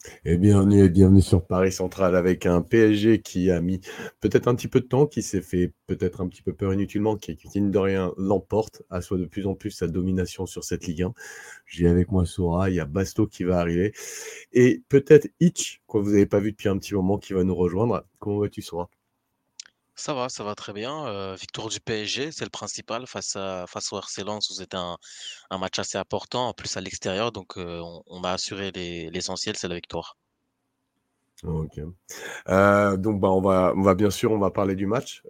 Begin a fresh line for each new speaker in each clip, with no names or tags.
Et bienvenue sur Paris Central avec un PSG qui a mis peut-être un petit peu de temps, qui s'est fait peut-être un petit peu peur inutilement, qui mine de rien l'emporte, assoit de plus en plus sa domination sur cette Ligue 1. J'ai avec moi Sora, il y a Basto qui va arriver et peut-être Hitch, que vous n'avez pas vu depuis un petit moment, qui va nous rejoindre. Comment vas-tu Sora?
Ça va très bien. Victoire du PSG, c'est le principal face au RC Lens où c'était un match assez important, en plus à l'extérieur, donc on a assuré l'essentiel, c'est la victoire.
Ok. Donc on va bien sûr on va parler du match.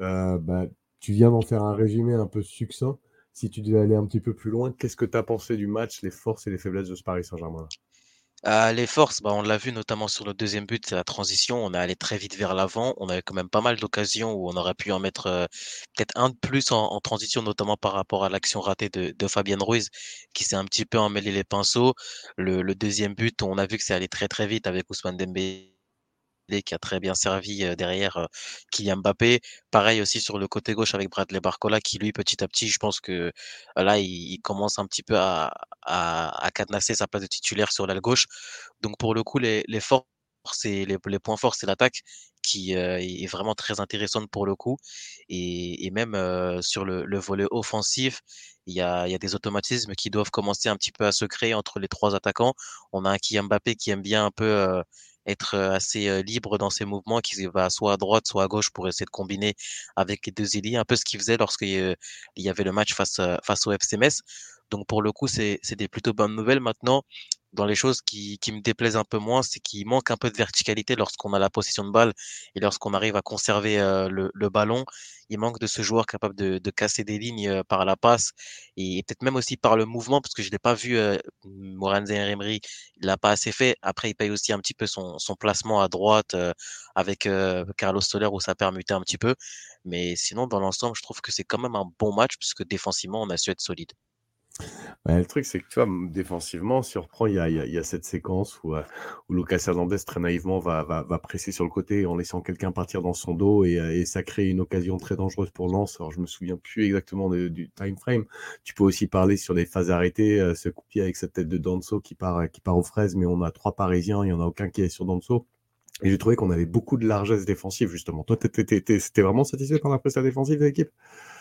Tu viens d'en faire un résumé un peu succinct. Si tu devais aller un petit peu plus loin, qu'est-ce que tu as pensé du match, les forces et les faiblesses de ce Paris Saint-Germain?
Les forces, bah, on l'a vu notamment sur le deuxième but, c'est la transition. On est allé très vite vers l'avant. On avait quand même pas mal d'occasions où on aurait pu en mettre peut-être un de plus en transition, notamment par rapport à l'action ratée de Fabien Ruiz, qui s'est un petit peu emmêlé les pinceaux. Le deuxième but, on a vu que c'est allé très très vite avec Ousmane Dembélé qui a très bien servi derrière Kylian Mbappé. Pareil aussi sur le côté gauche avec Bradley Barcola qui lui petit à petit, je pense que là il commence un petit peu à cadenasser sa place de titulaire sur l'aile gauche. Donc pour le coup les forces et les points forts c'est l'attaque qui est vraiment très intéressante pour le coup et même sur le volet offensif il y a des automatismes qui doivent commencer un petit peu à se créer entre les trois attaquants. On a un Kylian Mbappé qui aime bien un peu être assez libre dans ses mouvements, qui va soit à droite, soit à gauche pour essayer de combiner avec les deux ailiers, un peu ce qu'il faisait lorsqu'il il y avait le match face au FC Metz. Donc pour le coup, c'est des plutôt bonnes nouvelles. Maintenant, dans les choses qui me déplaisent un peu moins, c'est qu'il manque un peu de verticalité lorsqu'on a la possession de balle et lorsqu'on arrive à conserver le ballon. Il manque de ce joueur capable de casser des lignes par la passe et peut-être même aussi par le mouvement, parce que je l'ai pas vu, Mourad Emery il l'a pas assez fait. Après, il paye aussi un petit peu son placement à droite avec Carlos Soler où ça permutait un petit peu. Mais sinon, dans l'ensemble, je trouve que c'est quand même un bon match puisque défensivement, on a su être solide.
Ouais, le truc, c'est que tu vois, défensivement, si on reprend, il y a cette séquence où Lucas Hernandez très naïvement va presser sur le côté en laissant quelqu'un partir dans son dos et ça crée une occasion très dangereuse pour Lens. Alors, je me souviens plus exactement du time frame. Tu peux aussi parler sur les phases arrêtées, ce coup de pied avec cette tête de Danso qui part aux fraises, mais on a trois Parisiens, il y en a aucun qui est sur Danso. Et j'ai trouvé qu'on avait beaucoup de largesse défensive, justement. Toi, c'était vraiment satisfait par la prestation défensive de l'équipe?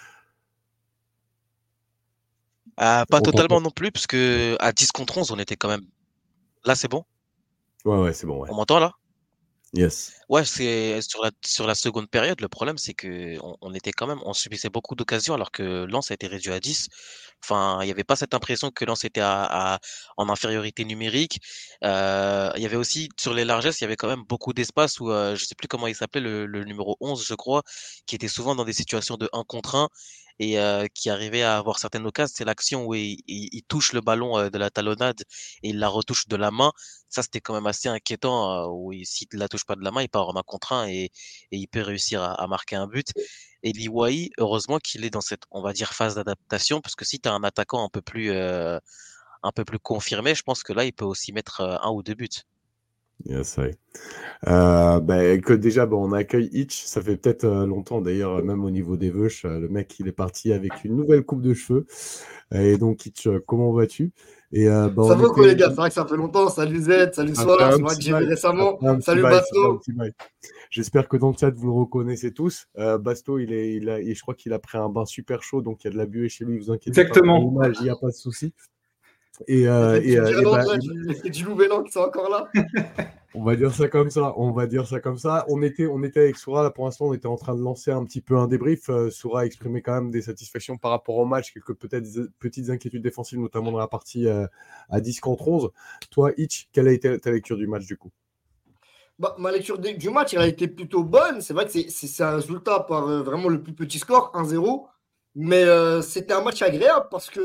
Pas
On t'entend.
totalement non plus, puisque à 10 contre 11, on était quand même. Là, c'est bon?
Ouais, ouais, c'est bon, ouais.
On m'entend là?
Yes.
Ouais, c'est sur la seconde période, le problème, c'est que on était quand même, on subissait beaucoup d'occasions alors que Lens a été réduit à 10. Enfin, il y avait pas cette impression que Lens était en infériorité numérique. Il y avait aussi, sur les largesses, il y avait quand même beaucoup d'espace où, je sais plus comment il s'appelait, le numéro 11, je crois, qui était souvent dans des situations de un contre un et qui arrivait à avoir certaines occasions. C'est l'action où il touche le ballon de la talonnade et il la retouche de la main. Ça, c'était quand même assez inquiétant, où s'il la touche pas de la main, il part en 1 contre 1 et il peut réussir à marquer un but. Et Liwai, heureusement qu'il est dans cette, on va dire, phase d'adaptation, parce que si tu as un attaquant un peu plus confirmé, je pense que là, il peut aussi mettre un ou deux buts.
Yes, ouais. Que déjà, bon, on accueille Hitch, ça fait peut-être longtemps d'ailleurs, même au niveau des veuches, le mec il est parti avec une nouvelle coupe de cheveux. Et donc Hitch, comment vas-tu?
Ça
On
va quoi
était.
les gars? C'est vrai que ça fait longtemps. Salut Z, salut
Ça fait
Soir,
un
c'est vrai que
petit
j'ai vu
bail, ça
récemment.
fait un petit
Salut
bail, ça fait un
Basto.
petit bail. J'espère que dans le chat vous le reconnaissez tous. Basto, je crois qu'il a pris un bain super chaud, donc il y a de la buée chez lui, vous inquiétez pas pour
Exactement.
l'image, il n'y a pas de souci. Et,
Il
euh,
fait
et,
du
euh, et
d'Irlande
bah,
là, du Louvain qui sont encore là.
On va dire ça comme ça. On va dire ça comme ça. On était avec Soura, là pour l'instant, on était en train de lancer un petit peu un débrief. Soura a exprimé quand même des satisfactions par rapport au match, quelques peut-être petites inquiétudes défensives, notamment dans la partie à 10 contre 11. Toi, Hitch, quelle a été ta lecture du match du coup?
Bah, ma lecture du match, elle a été plutôt bonne. C'est vrai que c'est un résultat par vraiment le plus petit score, 1-0. Mais c'était un match agréable parce que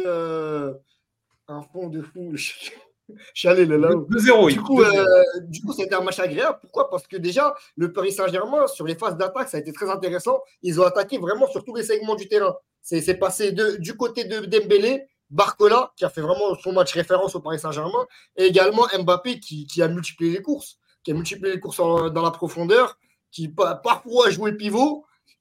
un fond de fou. Je suis allé là-haut.
2-0,
Du
Hitch,
coup,
2-0.
c'était un match agréable. Pourquoi? Parce que déjà, le Paris Saint-Germain, sur les phases d'attaque, ça a été très intéressant. Ils ont attaqué vraiment sur tous les segments du terrain. C'est passé du côté de Dembélé, Barcola, qui a fait vraiment son match référence au Paris Saint-Germain, et également Mbappé, qui a multiplié les courses, dans la profondeur, qui parfois a joué pivot.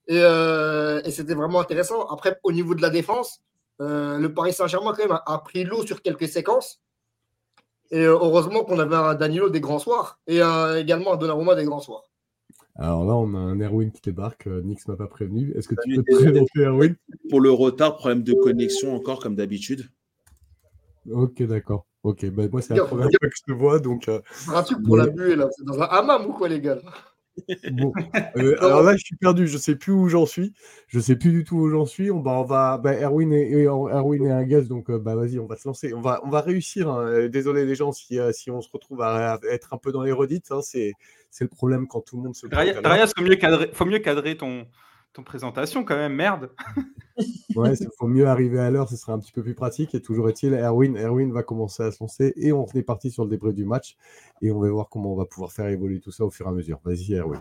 Et c'était vraiment intéressant. Après, au niveau de la défense, le Paris Saint-Germain, quand même, a pris l'eau sur quelques séquences. Et heureusement qu'on avait un Danilo des grands soirs et également un Donnarumma des grands soirs.
Alors là, on a un Erwin qui débarque. Nix m'a pas prévenu. Est-ce que tu
Salut,
peux te présenter, Erwin?
Pour le retard, problème de connexion encore comme d'habitude.
Ok, d'accord. Ok, bah, moi, c'est la première fois que je te vois, donc.
C'est un truc pour la buée, là. C'est dans un hammam ou quoi, les gars?
Bon. Alors là, je suis perdu. Je sais plus où j'en suis. Je sais plus du tout où j'en suis. Erwin est un gaz, donc vas-y, on va se lancer. On va réussir. Hein. Désolé les gens si on se retrouve à être un peu dans les redites. Hein, c'est le problème quand tout le monde se.
Raya, faut mieux cadrer ton présentation quand même. Merde.
Ouais, il faut mieux arriver à l'heure, ce serait un petit peu plus pratique. Et toujours est-il, Erwin va commencer à se lancer et on est parti sur le débrief du match et on va voir comment on va pouvoir faire évoluer tout ça au fur et à mesure. Vas-y, Erwin.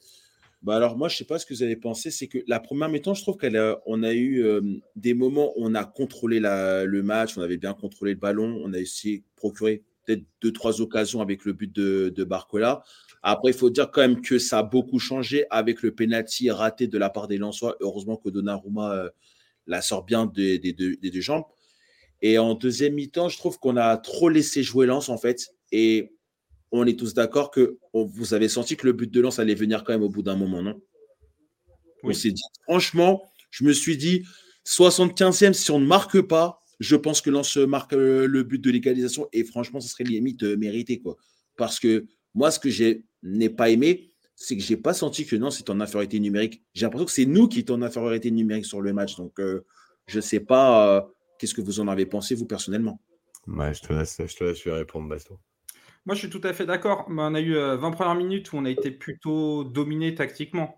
Bah alors moi, je sais pas ce que vous avez pensé, c'est que la première mi-temps, je trouve qu'on a eu des moments où on a contrôlé le match, on avait bien contrôlé le ballon, on a essayé de procurer peut-être 2-3 occasions avec le but de Barcola. Après, il faut dire quand même que ça a beaucoup changé avec le penalty raté de la part des Lensois. Heureusement que Donnarumma la sort bien des deux jambes. Et en deuxième mi-temps, je trouve qu'on a trop laissé jouer Lens, en fait. Et on est tous d'accord que vous avez senti que le but de Lens allait venir quand même au bout d'un moment, non? Oui. On s'est dit, franchement, je me suis dit, 75e, si on ne marque pas, je pense que Lens marque le but de l'égalisation. Et franchement, ça serait limite mérité, quoi. Parce que moi, ce que je n'ai pas aimé, c'est que je n'ai pas senti que Lens était en infériorité numérique. J'ai l'impression que c'est nous qui étions en infériorité numérique sur le match. Donc, je ne sais pas qu'est-ce que vous en avez pensé, vous, personnellement.
Ouais, je te laisse répondre, Basto.
Moi, je suis tout à fait d'accord. On a eu 20 premières minutes où on a été plutôt dominé tactiquement.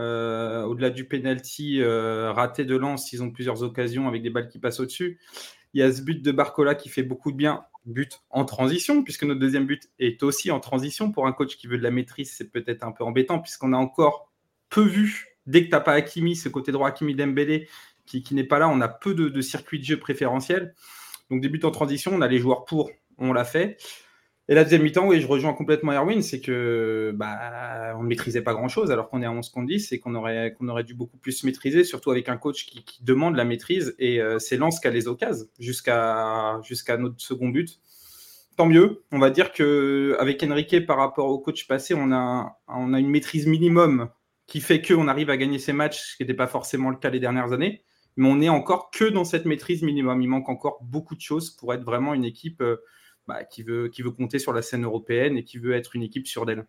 Au-delà du penalty raté de Lens, ils ont plusieurs occasions avec des balles qui passent au-dessus. Il y a ce but de Barcola qui fait beaucoup de bien, but en transition, puisque notre deuxième but est aussi en transition. Pour un coach qui veut de la maîtrise, c'est peut-être un peu embêtant, puisqu'on a encore peu vu, dès que tu n'as pas Hakimi, ce côté droit Hakimi Dembélé, qui n'est pas là, on a peu de circuits de jeu préférentiels. Donc des buts en transition, on a les joueurs pour, on l'a fait. Et la deuxième mi-temps, oui, je rejoins complètement Erwin, c'est que on ne maîtrisait pas grand-chose alors qu'on est à 11 contre 10 et qu'on aurait dû beaucoup plus maîtriser, surtout avec un coach qui demande la maîtrise. Et c'est Lens qui a les occasions jusqu'à notre second but. Tant mieux. On va dire qu'avec Enrique, par rapport au coach passé, on a une maîtrise minimum qui fait qu'on arrive à gagner ces matchs, ce qui n'était pas forcément le cas les dernières années. Mais on n'est encore que dans cette maîtrise minimum. Il manque encore beaucoup de choses pour être vraiment une équipe qui veut compter sur la scène européenne et qui veut être une équipe sûre d'elle.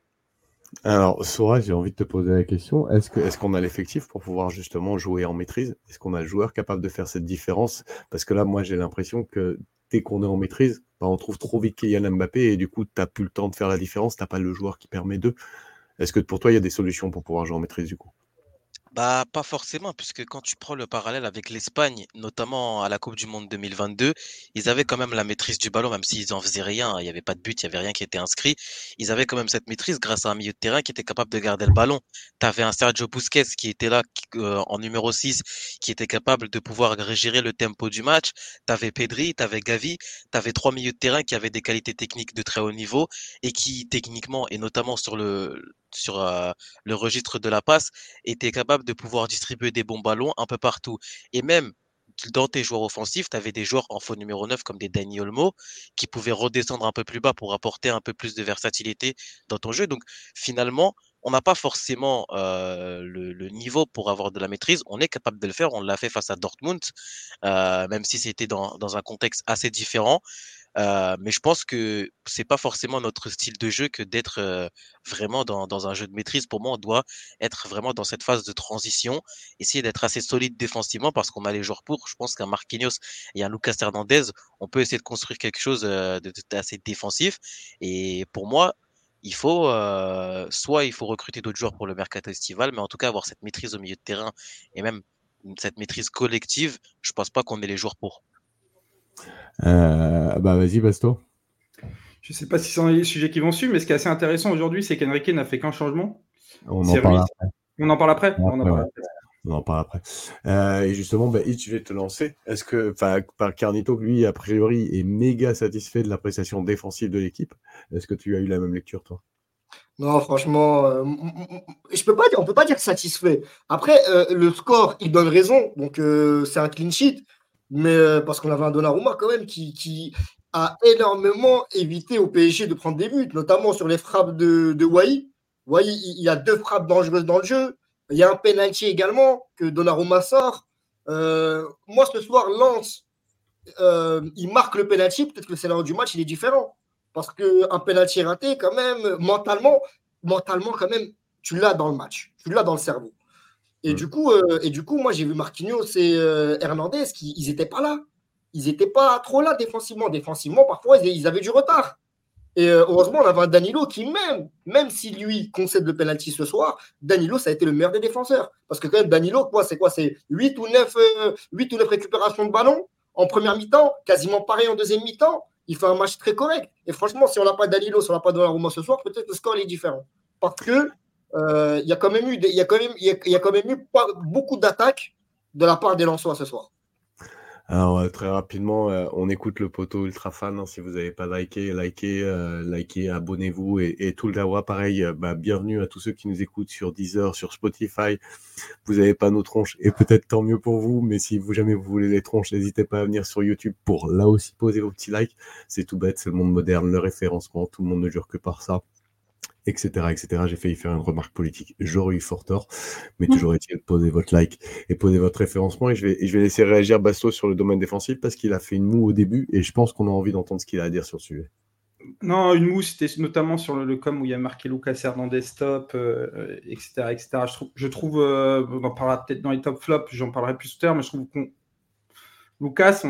Alors, Sora, j'ai envie de te poser la question. Est-ce qu'on a l'effectif pour pouvoir justement jouer en maîtrise? Est-ce qu'on a le joueur capable de faire cette différence? Parce que là, moi, j'ai l'impression que dès qu'on est en maîtrise, on trouve trop vite Kylian Mbappé et du coup, tu n'as plus le temps de faire la différence. Tu n'as pas le joueur qui permet d'eux. Est-ce que pour toi, il y a des solutions pour pouvoir jouer en maîtrise du coup?
Bah, pas forcément, puisque quand tu prends le parallèle avec l'Espagne, notamment à la Coupe du Monde 2022, ils avaient quand même la maîtrise du ballon, même s'ils en faisaient rien, il n'y avait pas de but, il n'y avait rien qui était inscrit. Ils avaient quand même cette maîtrise grâce à un milieu de terrain qui était capable de garder le ballon. Tu avais un Sergio Busquets qui était là en numéro 6, qui était capable de pouvoir gérer le tempo du match. Tu avais Pedri, tu avais Gavi, tu avais 3 milieux de terrain qui avaient des qualités techniques de très haut niveau et qui, techniquement, et notamment sur le registre de la passe, était capable de pouvoir distribuer des bons ballons un peu partout. Et même dans tes joueurs offensifs, tu avais des joueurs en faux numéro 9 comme des Dani Olmo qui pouvaient redescendre un peu plus bas pour apporter un peu plus de versatilité dans ton jeu. Donc finalement, on n'a pas forcément le niveau pour avoir de la maîtrise. On est capable de le faire. On l'a fait face à Dortmund, même si c'était dans un contexte assez différent. Mais je pense que c'est pas forcément notre style de jeu que d'être vraiment dans un jeu de maîtrise. Pour moi, on doit être vraiment dans cette phase de transition, essayer d'être assez solide défensivement parce qu'on a les joueurs pour. Je pense qu'un Marquinhos et un Lucas Hernandez, on peut essayer de construire quelque chose d'assez défensif. Et pour moi, soit il faut recruter d'autres joueurs pour le mercato estival, mais en tout cas avoir cette maîtrise au milieu de terrain et même cette maîtrise collective, je pense pas qu'on ait les joueurs pour.
Vas-y, Basto.
Je ne sais pas si c'est les sujets qui vont suivre, mais ce qui est assez intéressant aujourd'hui, c'est qu'Enrique n'a fait qu'un changement.
On en parle après. On en parle après. Et justement, je vais te lancer. Est-ce que, Carnito, lui, a priori, est méga satisfait de la prestation défensive de l'équipe? Est-ce que tu as eu la même lecture, toi?
Non, franchement, on peut pas dire satisfait. Après, le score, il donne raison. Donc, c'est un clean sheet. Mais parce qu'on avait un Donnarumma quand même qui a énormément évité au PSG de prendre des buts, notamment sur les frappes de Wai. Wai, il y a 2 frappes dangereuses dans le jeu. Il y a un penalty également que Donnarumma sort. Moi, ce soir, Lens, il marque le penalty. Peut-être que le scénario du match, il est différent. Parce qu'un penalty raté, quand même, mentalement, quand même, tu l'as dans le match. Tu l'as dans le cerveau. Et du coup, moi, j'ai vu Marquinhos et Hernandez, ils n'étaient pas là. Ils n'étaient pas trop là défensivement. Défensivement, parfois, ils avaient du retard. Et heureusement, on avait un Danilo qui, même si lui concède le penalty ce soir, Danilo, ça a été le meilleur des défenseurs. Parce que quand même, Danilo, c'est 8 ou 9 récupérations de ballon en première mi-temps, quasiment pareil en deuxième mi-temps. Il fait un match très correct. Et franchement, si on n'a pas Danilo, si on n'a pas Donnarumma ce soir, peut-être que le score est différent. Parce que il y a quand même eu beaucoup d'attaques de la part des Lensois ce soir.
Alors, très rapidement, on écoute le poteau ultra fan. Hein, si vous n'avez pas likez, abonnez-vous. Et tout le Dawa, pareil, bienvenue à tous ceux qui nous écoutent sur Deezer, sur Spotify. Vous n'avez pas nos tronches, et peut-être tant mieux pour vous. Mais si jamais vous voulez les tronches, n'hésitez pas à venir sur YouTube pour là aussi poser vos petits likes. C'est tout bête, c'est le monde moderne, le référencement, tout le monde ne jure que par ça. Etc. J'ai failli faire une remarque politique. J'aurais eu fort tort, mais toujours est-il de poser votre like et poser votre référencement. Et je vais laisser réagir Bastos sur le domaine défensif parce qu'il a fait une moue au début et je pense qu'on a envie d'entendre ce qu'il a à dire sur le sujet.
Non, une moue, c'était notamment sur le com où il y a marqué Lucas Hernandez stop, etc., etc. Je trouve on en parlera peut-être dans les top flops, j'en parlerai plus tard, mais je trouve qu'on Lucas,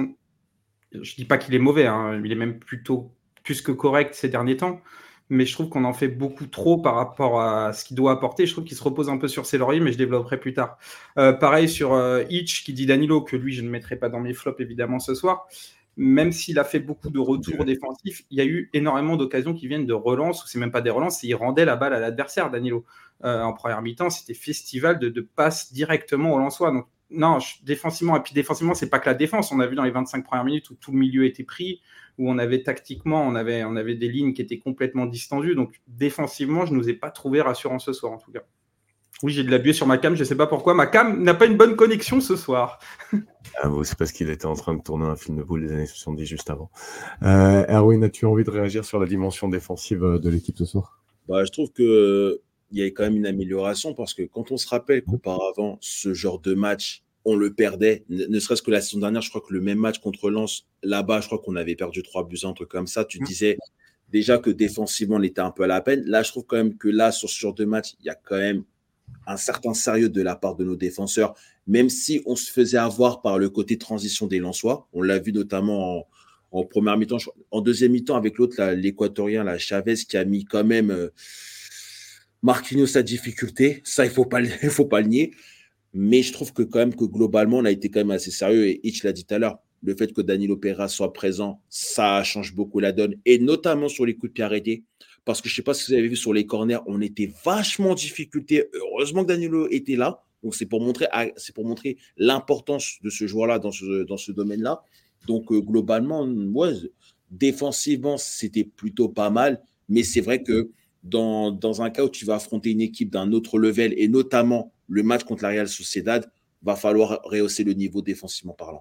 je dis pas qu'il est mauvais, hein, il est même plutôt plus que correct ces derniers temps. Mais je trouve qu'on en fait beaucoup trop par rapport à ce qu'il doit apporter. Je trouve qu'il se repose un peu sur ses lauriers, mais je développerai plus tard. Pareil sur Hitch, qui dit Danilo, que lui, je ne mettrai pas dans mes flops, évidemment, ce soir. Même s'il a fait beaucoup de retours défensifs, il y a eu énormément d'occasions qui viennent de relance, ou c'est même pas des relances, il rendait la balle à l'adversaire, Danilo. En première mi-temps, c'était festival de passe directement au Lensois. Donc, non, défensivement, et puis défensivement, c'est pas que la défense. On a vu dans les 25 premières minutes où tout le milieu était pris, où on avait tactiquement, on avait des lignes qui étaient complètement distendues. Donc, défensivement, je ne nous ai pas trouvé rassurant ce soir, en tout cas. Oui, j'ai de la buée sur ma cam, je ne sais pas pourquoi. Ma cam n'a pas une bonne connexion ce soir.
C'est parce qu'il était en train de tourner un film de boule des années 70 juste avant. Erwin, as-tu envie de réagir sur la dimension défensive de l'équipe ce soir ?
Je trouve qu'il y a quand même une amélioration parce que quand on se rappelle qu'auparavant, ce genre de match, on le perdait, ne serait-ce que la saison dernière, je crois que le même match contre Lens, là-bas, je crois qu'on avait perdu 3-1, un truc comme ça. Tu disais déjà que défensivement, on était un peu à la peine. Là, je trouve quand même que là, sur ce genre de match, il y a quand même un certain sérieux de la part de nos défenseurs, même si on se faisait avoir par le côté transition des Lensois. On l'a vu notamment en première mi-temps, en deuxième mi-temps avec l'autre, l'équatorien, Chavez, qui a mis quand même Marquinhos à difficulté. Ça, il faut pas le nier. Mais je trouve que quand même que globalement, on a été quand même assez sérieux. Et Hitch l'a dit tout à l'heure, le fait que Danilo Pereira soit présent, ça change beaucoup la donne. Et notamment sur les coups de pied arrêtés. Parce que je ne sais pas si vous avez vu sur les corners, on était vachement en difficulté. Heureusement que Danilo était là. Donc, c'est pour montrer l'importance de ce joueur-là dans ce domaine-là. Donc, globalement, ouais, défensivement, c'était plutôt pas mal. Mais c'est vrai que dans un cas où tu vas affronter une équipe d'un autre level, et notamment le match contre la Real Sociedad, va falloir rehausser le niveau défensivement parlant.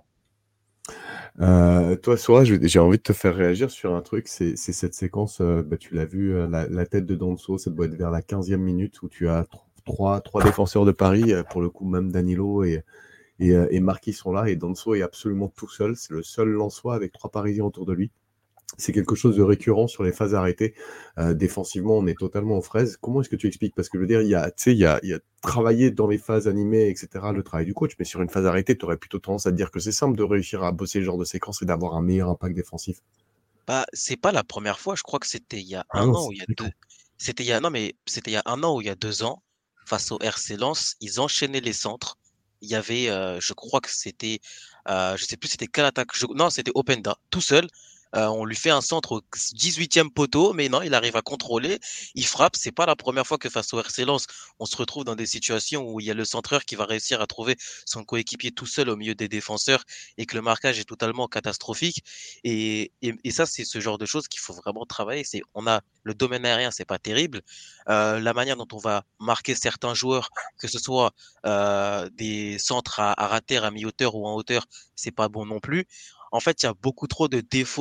Toi, Sora, j'ai envie de te faire réagir sur un truc, c'est cette séquence, tu l'as vu, la tête de Danso, ça doit être vers la 15e minute où tu as trois défenseurs de Paris, pour le coup, même Danilo et Marquis sont là, et Danso est absolument tout seul, c'est le seul Lensois avec 3 Parisiens autour de lui. C'est quelque chose de récurrent sur les phases arrêtées. Défensivement, on est totalement aux fraises. Comment est-ce que tu expliques ? Parce que je veux dire, il y a travaillé dans les phases animées, etc., le travail du coach, mais sur une phase arrêtée, tu aurais plutôt tendance à te dire que c'est simple de réussir à bosser le genre de séquence et d'avoir un meilleur impact défensif.
C'est pas la première fois, je crois que c'était il y a un an ou il y a deux. C'était il y a un an ou il y a 2 ans, face au RC Lens, ils enchaînaient les centres. Il y avait, je crois que c'était, je sais plus c'était quelle attaque. Non, c'était Openda, tout seul. On lui fait un centre au 18e poteau, mais non, il arrive à contrôler, il frappe. C'est pas la première fois que face au RC Lens, on se retrouve dans des situations où il y a le centreur qui va réussir à trouver son coéquipier tout seul au milieu des défenseurs et que le marquage est totalement catastrophique. Et ça, c'est ce genre de choses qu'il faut vraiment travailler. On a le domaine aérien, c'est pas terrible. La manière dont on va marquer certains joueurs, que ce soit des centres à rater à mi-hauteur ou en hauteur, c'est pas bon non plus. En fait, il y a beaucoup trop de défauts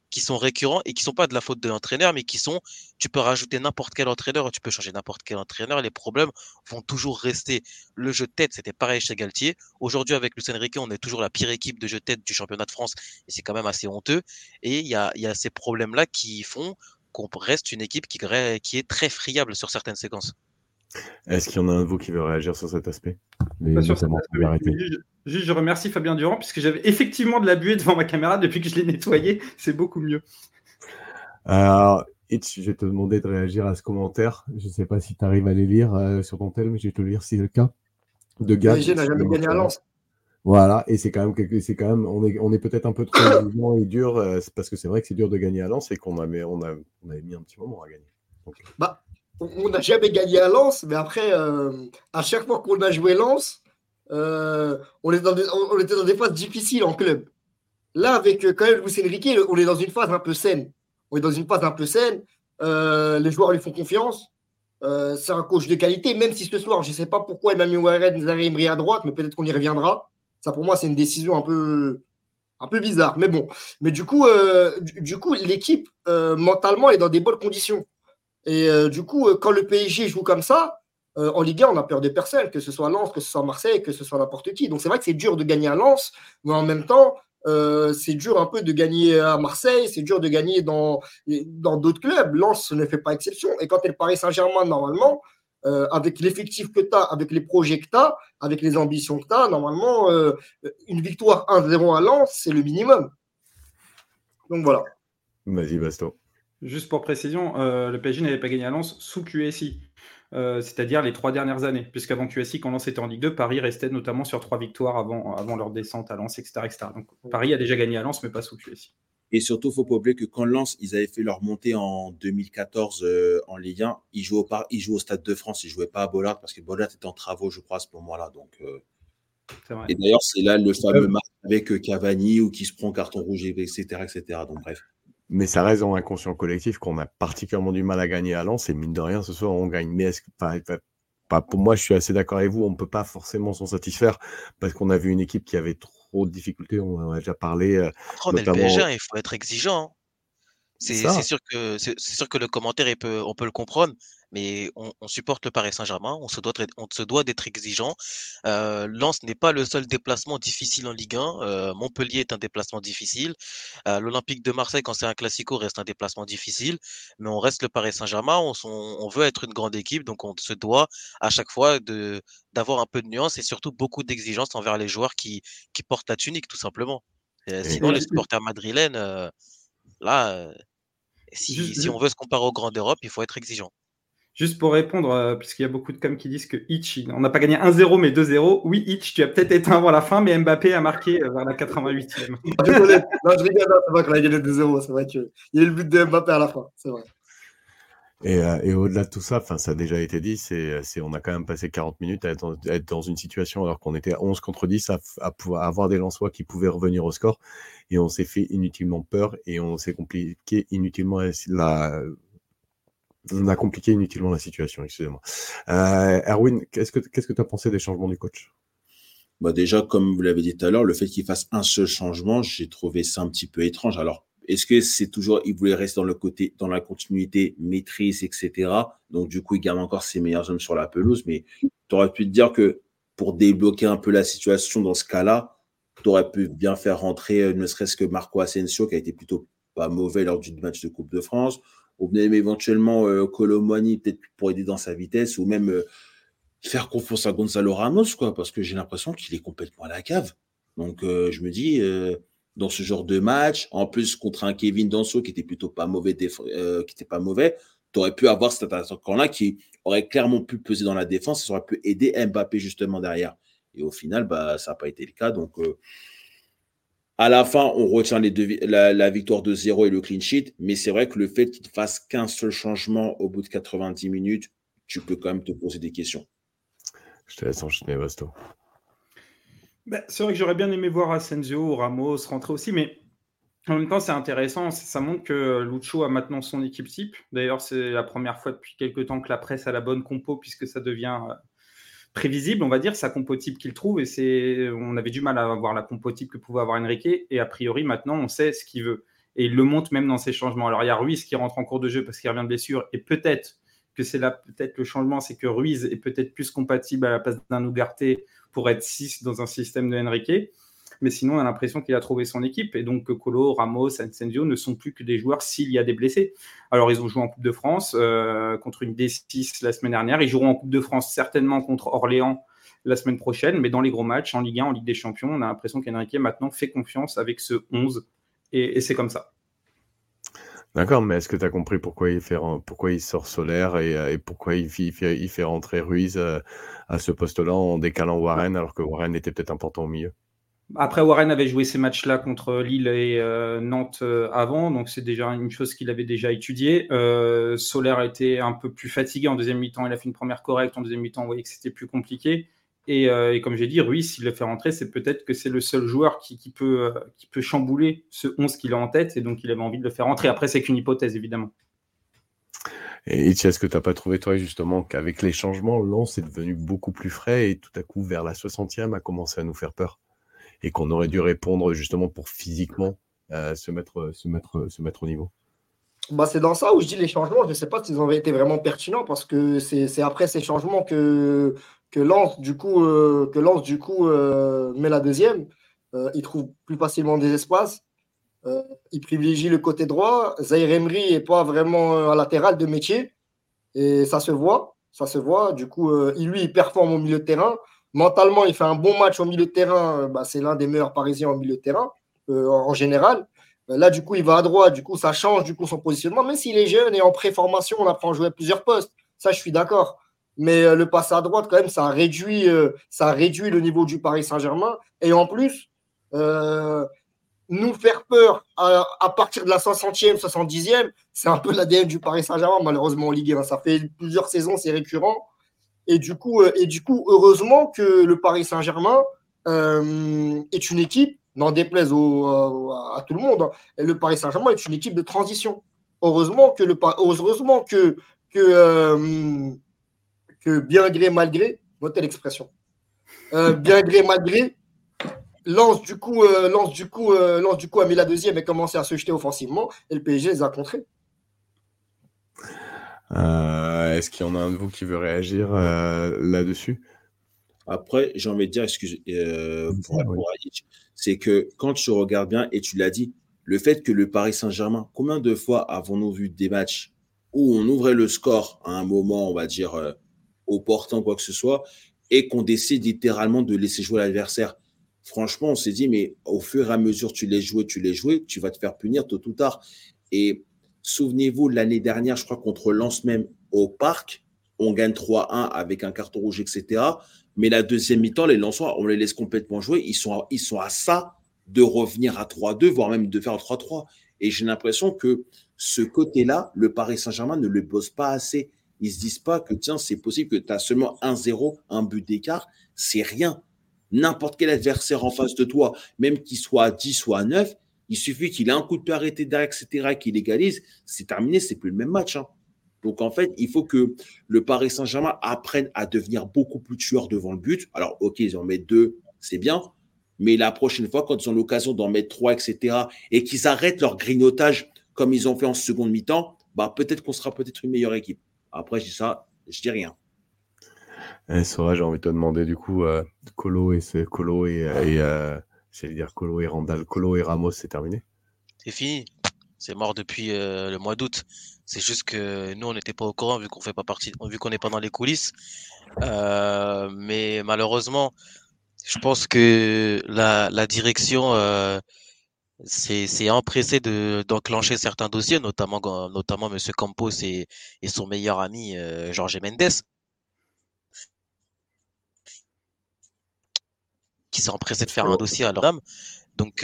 qui sont récurrents et qui sont pas de la faute de l'entraîneur, mais tu peux rajouter n'importe quel entraîneur, tu peux changer n'importe quel entraîneur, les problèmes vont toujours rester. Le jeu de tête, c'était pareil chez Galtier. Aujourd'hui, avec Luis Enrique, on est toujours la pire équipe de jeu de tête du championnat de France et c'est quand même assez honteux. Et il y a ces problèmes-là qui font qu'on reste une équipe qui est très friable sur certaines séquences.
Est-ce qu'il y en a un de vous qui veut réagir sur cet aspect?
Pas sur cet aspect, juste, je remercie Fabien Durand, puisque j'avais effectivement de la buée devant ma caméra depuis que je l'ai nettoyé. C'est beaucoup mieux.
Alors, Itch, je vais te demander de réagir à ce commentaire. Je ne sais pas si tu arrives à les lire sur ton tel, mais je vais te le lire si c'est le cas. De Gad.
PSG n'a jamais gagné à Lens.
Voilà, et c'est quand même, on est peut-être un peu trop exigeant et dur, parce que c'est vrai que c'est dur de gagner à Lens et qu'on avait mis un petit moment à gagner. Donc,
bah, on n'a jamais gagné à Lens, mais après, à chaque fois qu'on a joué Lens, on était dans des phases difficiles en club. Là, avec quand même Luis Enrique, on est dans une phase un peu saine. Les joueurs lui font confiance. C'est un coach de qualité, même si ce soir, je ne sais pas pourquoi il m'a mis Warren Zaïre à droite, mais peut-être qu'on y reviendra. Ça, pour moi, c'est une décision un peu bizarre. Mais bon. Mais du coup, l'équipe, mentalement, est dans des bonnes conditions. Et du coup, quand le PSG joue comme ça, en Ligue 1, on a peur de personne, que ce soit Lens, que ce soit Marseille, que ce soit n'importe qui. Donc c'est vrai que c'est dur de gagner à Lens, mais en même temps, c'est dur un peu de gagner à Marseille, c'est dur de gagner dans d'autres clubs. Lens ne fait pas exception. Et quand tu es le Paris Saint-Germain, normalement, avec l'effectif que tu as, avec les projets que tu as, avec les ambitions que tu as, normalement, une victoire 1-0 à Lens, c'est le minimum. Donc voilà.
Vas-y, Basto.
Juste pour précision, le PSG n'avait pas gagné à Lens sous QSI, c'est-à-dire les 3 dernières années, puisqu'avant QSI, quand Lens était en Ligue 2, Paris restait notamment sur 3 victoires avant leur descente à Lens, etc., etc. Donc Paris a déjà gagné à Lens, mais pas sous QSI.
Et surtout, il ne faut pas oublier que quand Lens, ils avaient fait leur montée en 2014 en Ligue 1, ils jouaient au Stade de France, ils ne jouaient pas à Bollard, parce que Bollard était en travaux, je crois, à ce moment-là. Donc,
c'est vrai.
Et d'ailleurs, c'est là le fameux match avec Cavani, où qui se prend carton rouge, etc., etc. Donc bref.
Mais ça reste dans l'inconscient collectif qu'on a particulièrement du mal à gagner à Lens, et mine de rien, ce soir, on gagne. Mais est-ce que, pour moi, je suis assez d'accord avec vous, on ne peut pas forcément s'en satisfaire, parce qu'on a vu une équipe qui avait trop de difficultés, on en a déjà parlé.
Mais le PSG, il faut être exigeant. C'est sûr que le commentaire, on peut le comprendre, mais on supporte le Paris Saint-Germain, on se doit d'être exigeant. Lens n'est pas le seul déplacement difficile en Ligue 1. Montpellier est un déplacement difficile. L'Olympique de Marseille, quand c'est un classico, reste un déplacement difficile. Mais on reste le Paris Saint-Germain, on veut être une grande équipe, donc on se doit à chaque fois d'avoir un peu de nuance et surtout beaucoup d'exigence envers les joueurs qui portent la tunique, tout simplement. Sinon, les supporters madrilènes, là, si on veut se comparer aux grands d'Europe, il faut être exigeant.
Juste pour répondre, puisqu'il y a beaucoup de com qui disent que Hitch, on n'a pas gagné 1-0 mais 2-0. Oui, Hitch, tu as peut-être éteint avant la fin, mais Mbappé a marqué vers la 88e.
Non, je rigole, c'est vrai qu'on a gagné 2-0. C'est vrai qu'il y a eu le but de Mbappé à la fin, c'est vrai.
Et au-delà de tout ça, ça a déjà été dit, on a quand même passé 40 minutes à être dans une situation alors qu'on était à 11 contre 10 à pouvoir avoir des Lensois qui pouvaient revenir au score, et on s'est fait inutilement peur et on s'est compliqué inutilement on a compliqué inutilement la situation, excusez-moi. Erwin, qu'est-ce que tu as pensé des changements du coach?
Déjà, comme vous l'avez dit tout à l'heure, le fait qu'il fasse un seul changement, j'ai trouvé ça un petit peu étrange. Alors, est-ce que c'est toujours, il voulait rester dans la continuité, maîtrise, etc. Donc, du coup, il garde encore ses meilleurs hommes sur la pelouse. Mais tu aurais pu te dire que pour débloquer un peu la situation dans ce cas-là, tu aurais pu bien faire rentrer ne serait-ce que Marco Asensio, qui a été plutôt pas mauvais lors du match de Coupe de France, ou même éventuellement Kolo Muani, peut-être pour aider dans sa vitesse, ou même faire confiance à Gonzalo Ramos, quoi, parce que j'ai l'impression qu'il est complètement à la cave. Donc, je me dis, dans ce genre de match, en plus contre un Kevin Danso qui était plutôt pas mauvais, tu aurais pu avoir cet attaquant-là qui aurait clairement pu peser dans la défense, ça aurait pu aider Mbappé justement derrière. Et au final, ça n'a pas été le cas. Donc, à la fin, on retient la victoire de 0 et le clean sheet, mais c'est vrai que le fait qu'il ne fasse qu'un seul changement au bout de 90 minutes, tu peux quand même te poser des questions.
Je te laisse enchaîner, Basto.
C'est vrai que j'aurais bien aimé voir Asensio ou Ramos rentrer aussi, mais en même temps, c'est intéressant. Ça montre que Lucho a maintenant son équipe type. D'ailleurs, c'est la première fois depuis quelques temps que la presse a la bonne compo, puisque ça devient prévisible, on va dire, sa compo type qu'il trouve. Et on avait du mal à avoir la compo type que pouvait avoir Enrique. Et a priori, maintenant, on sait ce qu'il veut. Et il le montre même dans ses changements. Alors, il y a Ruiz qui rentre en cours de jeu parce qu'il revient de blessure. Et peut-être que c'est là peut-être le changement, c'est que Ruiz est peut-être plus compatible à la place d'un Ugarte pour être 6 dans un système de Enrique. Mais sinon, on a l'impression qu'il a trouvé son équipe. Et donc, Colo, Ramos, Asensio ne sont plus que des joueurs s'il y a des blessés. Alors, ils ont joué en Coupe de France contre une D6 la semaine dernière. Ils joueront en Coupe de France certainement contre Orléans la semaine prochaine. Mais dans les gros matchs, en Ligue 1, en Ligue des Champions, on a l'impression qu'Enrique maintenant fait confiance avec ce 11. Et c'est comme ça.
D'accord, mais est-ce que tu as compris pourquoi il sort Solaire et pourquoi il fait rentrer Ruiz à ce poste-là en décalant Warren alors que Warren était peut-être important au milieu?
Après, Warren avait joué ces matchs-là contre Lille et Nantes avant, donc c'est déjà une chose qu'il avait déjà étudiée. Solaire était un peu plus fatigué en deuxième mi-temps, il a fait une première correcte, en deuxième mi-temps, on voyait que c'était plus compliqué. Et comme j'ai dit, Ruiz, s'il le fait rentrer, c'est peut-être que c'est le seul joueur qui peut chambouler ce 11 qu'il a en tête, et donc il avait envie de le faire rentrer. Après, c'est qu'une hypothèse, évidemment.
Et est-ce que tu n'as pas trouvé, toi, justement, qu'avec les changements, Lens est devenu beaucoup plus frais et tout à coup, vers la 60e, a commencé à nous faire peur? Et qu'on aurait dû répondre justement pour physiquement se mettre au niveau?
Bah, c'est dans ça où je dis les changements. Je ne sais pas s'ils ont été vraiment pertinents parce que c'est après ces changements que Lens, du coup, met la deuxième. Il trouve plus facilement des espaces. Il privilégie le côté droit. Zahir Emery n'est pas vraiment un latéral de métier. Et ça se voit. Ça se voit. Du coup, il performe au milieu de terrain. Mentalement, il fait un bon match au milieu de terrain. Bah, c'est l'un des meilleurs Parisiens au milieu de terrain, en général. Là, du coup, il va à droite. Du coup, ça change du coup son positionnement. Même s'il est jeune et en pré-formation, on apprend à jouer à plusieurs postes. Ça, je suis d'accord. Mais le passer à droite, quand même, ça réduit le niveau du Paris Saint-Germain. Et en plus, nous faire peur à partir de la 60e, 70e, c'est un peu l'ADN du Paris Saint-Germain, malheureusement, en Ligue 1. Ça fait plusieurs saisons, c'est récurrent. Et du coup, heureusement que le Paris Saint-Germain est une équipe, n'en déplaise à tout le monde, hein, et le Paris Saint-Germain est une équipe de transition. Heureusement que bien gré, malgré, notez l'expression, bien gré, malgré, Lens du coup a mis la deuxième et commencé à se jeter offensivement, et le PSG les a contrés.
Est-ce qu'il y en a un de vous qui veut réagir là-dessus?
Après, j'ai envie de dire, c'est que quand tu regardes bien, et tu l'as dit, le fait que le Paris Saint-Germain, combien de fois avons-nous vu des matchs où on ouvrait le score à un moment, on va dire, opportun, quoi que ce soit, et qu'on décide littéralement de laisser jouer l'adversaire? Franchement, on s'est dit, mais au fur et à mesure tu laisses jouer, tu vas te faire punir tôt ou tard. Et souvenez-vous, l'année dernière, je crois, contre Lens même au Parc, on gagne 3-1 avec un carton rouge, etc. Mais la deuxième mi-temps, les Lensois, on les laisse complètement jouer. Ils sont à ça de revenir à 3-2, voire même de faire 3-3. Et j'ai l'impression que ce côté-là, le Paris Saint-Germain ne le bosse pas assez. Ils ne se disent pas que, tiens, c'est possible que tu as seulement 1-0, un but d'écart. C'est rien. N'importe quel adversaire en face de toi, même qu'il soit à 10 ou à 9, il suffit qu'il ait un coup de pied arrêté derrière, etc., qu'il égalise. C'est terminé, c'est plus le même match. Donc, en fait, il faut que le Paris Saint-Germain apprenne à devenir beaucoup plus tueur devant le but. Alors, OK, ils en mettent 2, c'est bien. Mais la prochaine fois, quand ils ont l'occasion d'en mettre 3, etc., et qu'ils arrêtent leur grignotage comme ils ont fait en seconde mi-temps, bah, peut-être qu'on sera peut-être une meilleure équipe. Après, je dis ça, je dis rien.
Sora, j'ai envie de te demander du coup, Colo et j'allais dire Colo et Randall, Colo et Ramos, c'est terminé?
C'est fini. C'est mort depuis le mois d'août. C'est juste que nous, on n'était pas au courant vu qu'on n'est pas dans les coulisses. Mais malheureusement, je pense que la direction s'est empressée d'enclencher certains dossiers, notamment Monsieur Campos et son meilleur ami Jorge Mendes, qui s'est empressé de faire un dossier à leur âme. Donc,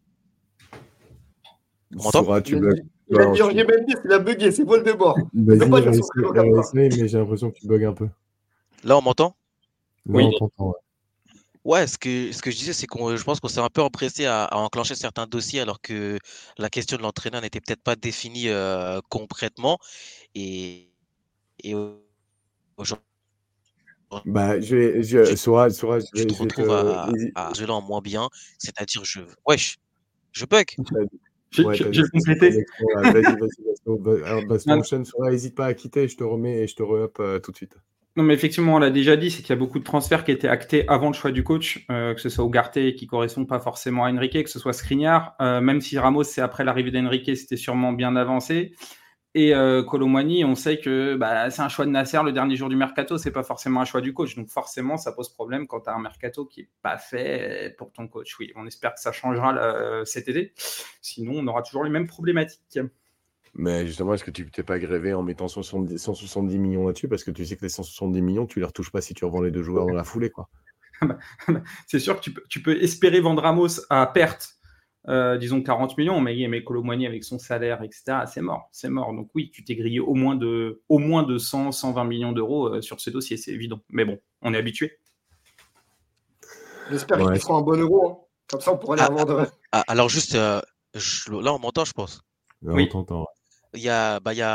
on m'entend?
Sora, tu bugs.
Il a dit Jorge Mendes, il a bugué, c'est Voldemort.
Vas-y, essaye, mais j'ai l'impression que tu bugs un peu.
Là, on m'entend?
Oui, on t'entend. Ouais.
Ouais, ce que je disais, c'est je pense qu'on s'est un peu empressé à enclencher certains dossiers alors que la question de l'entraîneur n'était peut-être pas définie concrètement. Et aujourd'hui,
Bah, Sora,
tu te retrouves à jouer en moins bien, c'est-à-dire je bug.
Ouais,
Je
t'as
vais
des
le
soucis de
compléter.
connexion là. Vas-y, alors,
Non,
enchaîne sur là, n'hésite pas à quitter, je te remets et je te re-up tout de suite.
non, mais effectivement, on l'a déjà dit, c'est qu'il y a beaucoup de transferts qui étaient actés avant le choix du coach, que ce soit Ugarte qui ne correspond pas forcément à Enrique, que ce soit Skriniar, même si Ramos, c'est après l'arrivée d'Enrique, c'était sûrement bien avancé. Et Kolo Muani, on sait que c'est un choix de Nasser le dernier jour du mercato, c'est pas forcément un choix du coach. Donc forcément, ça pose problème quand tu as un mercato qui n'est pas fait pour ton coach. Oui, on espère que ça changera cet été. Sinon, on aura toujours les mêmes problématiques.
Mais justement, est-ce que tu t'es pas grévé en mettant 170 millions là-dessus? Parce que tu sais que les 170 millions, tu les retouches pas si tu revends les deux joueurs dans la foulée, quoi.
C'est sûr que tu peux espérer vendre Ramos à perte, disons 40 millions, mais Kolo Muani avec son salaire, etc., c'est mort. Donc oui, tu t'es grillé au moins de 100, 120 millions d'euros sur ce dossier, c'est évident. Mais bon, on est habitué.
J'espère
Ouais.
qu'ils feront un bon euro. Hein. Comme ça, on pourra les revendre.
Alors juste, là, on m'entend, je pense.
Là,
Oui.
on t'entend.
Il y a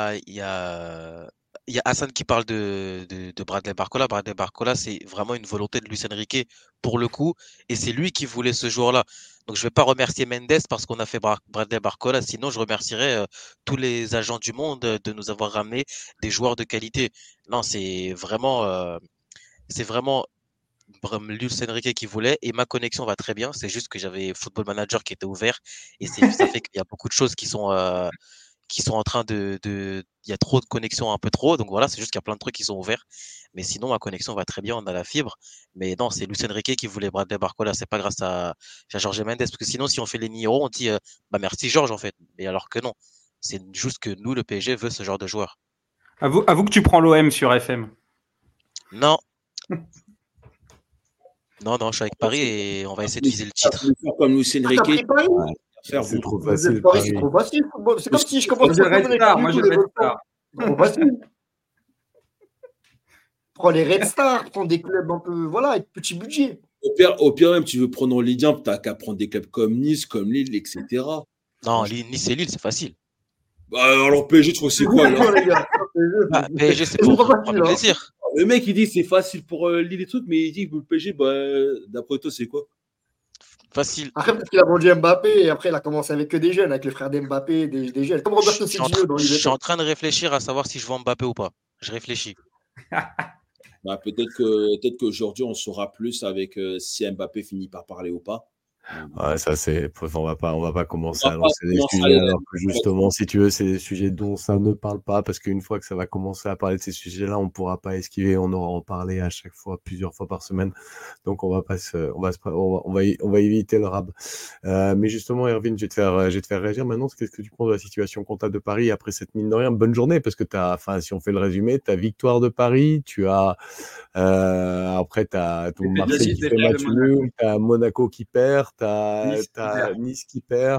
Hassan qui parle de Bradley Barcola. Bradley Barcola, c'est vraiment une volonté de Luis Enrique pour le coup, et c'est lui qui voulait ce joueur-là. Donc je vais pas remercier Mendes parce qu'on a fait Bradley Barcola, sinon je remercierais tous les agents du monde de nous avoir ramené des joueurs de qualité. Non, c'est vraiment Luis Enrique qui voulait, et ma connexion va très bien. C'est juste que j'avais Football Manager qui était ouvert, et ça fait qu'il y a beaucoup de choses qui sont en train il y a trop de connexions, un peu trop. Donc voilà, c'est juste qu'il y a plein de trucs qui sont ouverts. Mais sinon, ma connexion va très bien. On a la fibre. Mais non, c'est Luis Enrique qui voulait Bradley Barcola. C'est pas grâce à Jorge Mendes. Parce que sinon, si on fait les Niro, on dit, merci Georges, en fait. Mais alors que non. C'est juste que nous, le PSG veut ce genre de joueur.
Avoue que tu prends l'OM sur FM.
Non. Non, je suis avec Paris et on va essayer de viser le titre.
Comme Luis
T'as
Enrique.
pris Paris?
C'est trop
Paris,
facile.
c'est trop facile. C'est comme si je commence
Moi,
à
j'ai Red Star.
C'est trop facile. Prends les Red Stars, prends des clubs un peu, voilà, avec petit budget.
Au pire même, tu veux prendre en Ligue 1, t'as qu'à prendre des clubs comme Nice, comme Lille, etc.
Non, Nice et Lille, c'est facile.
Bah, alors PSG, tu vois, c'est quoi alors
les gars.
PSG, c'est pour le plaisir.
Le mec, il dit c'est facile pour Lille et trucs, mais il dit que le PSG, d'après toi, c'est quoi?
Facile.
Après, peut-être qu'il a vendu Mbappé et après, il a commencé avec que des jeunes, avec les frères d'Mbappé, des jeunes. Comme Roberto Sergio dans
Je suis en train de réfléchir à savoir si je vends Mbappé ou pas. Je réfléchis.
Peut-être qu'aujourd'hui, on saura plus avec si Mbappé finit par parler ou pas.
Ouais, ça c'est. On va pas commencer à lancer des sujets alors que justement, si tu veux, c'est des sujets dont ça ne parle pas parce qu'une fois que ça va commencer à parler de ces sujets-là, on pourra pas esquiver. On aura en parlé à chaque fois, plusieurs fois par semaine. Donc on va éviter le rab. Mais justement, Erwin, je vais te faire réagir maintenant. Qu'est-ce que tu penses de la situation comptable de Paris après cette mine de rien bonne journée parce que si on fait le résumé, t'as victoire de Paris, tu as après t'as ton Marseille qui fait match nul, t'as Monaco qui perd. T'as Nice qui perd.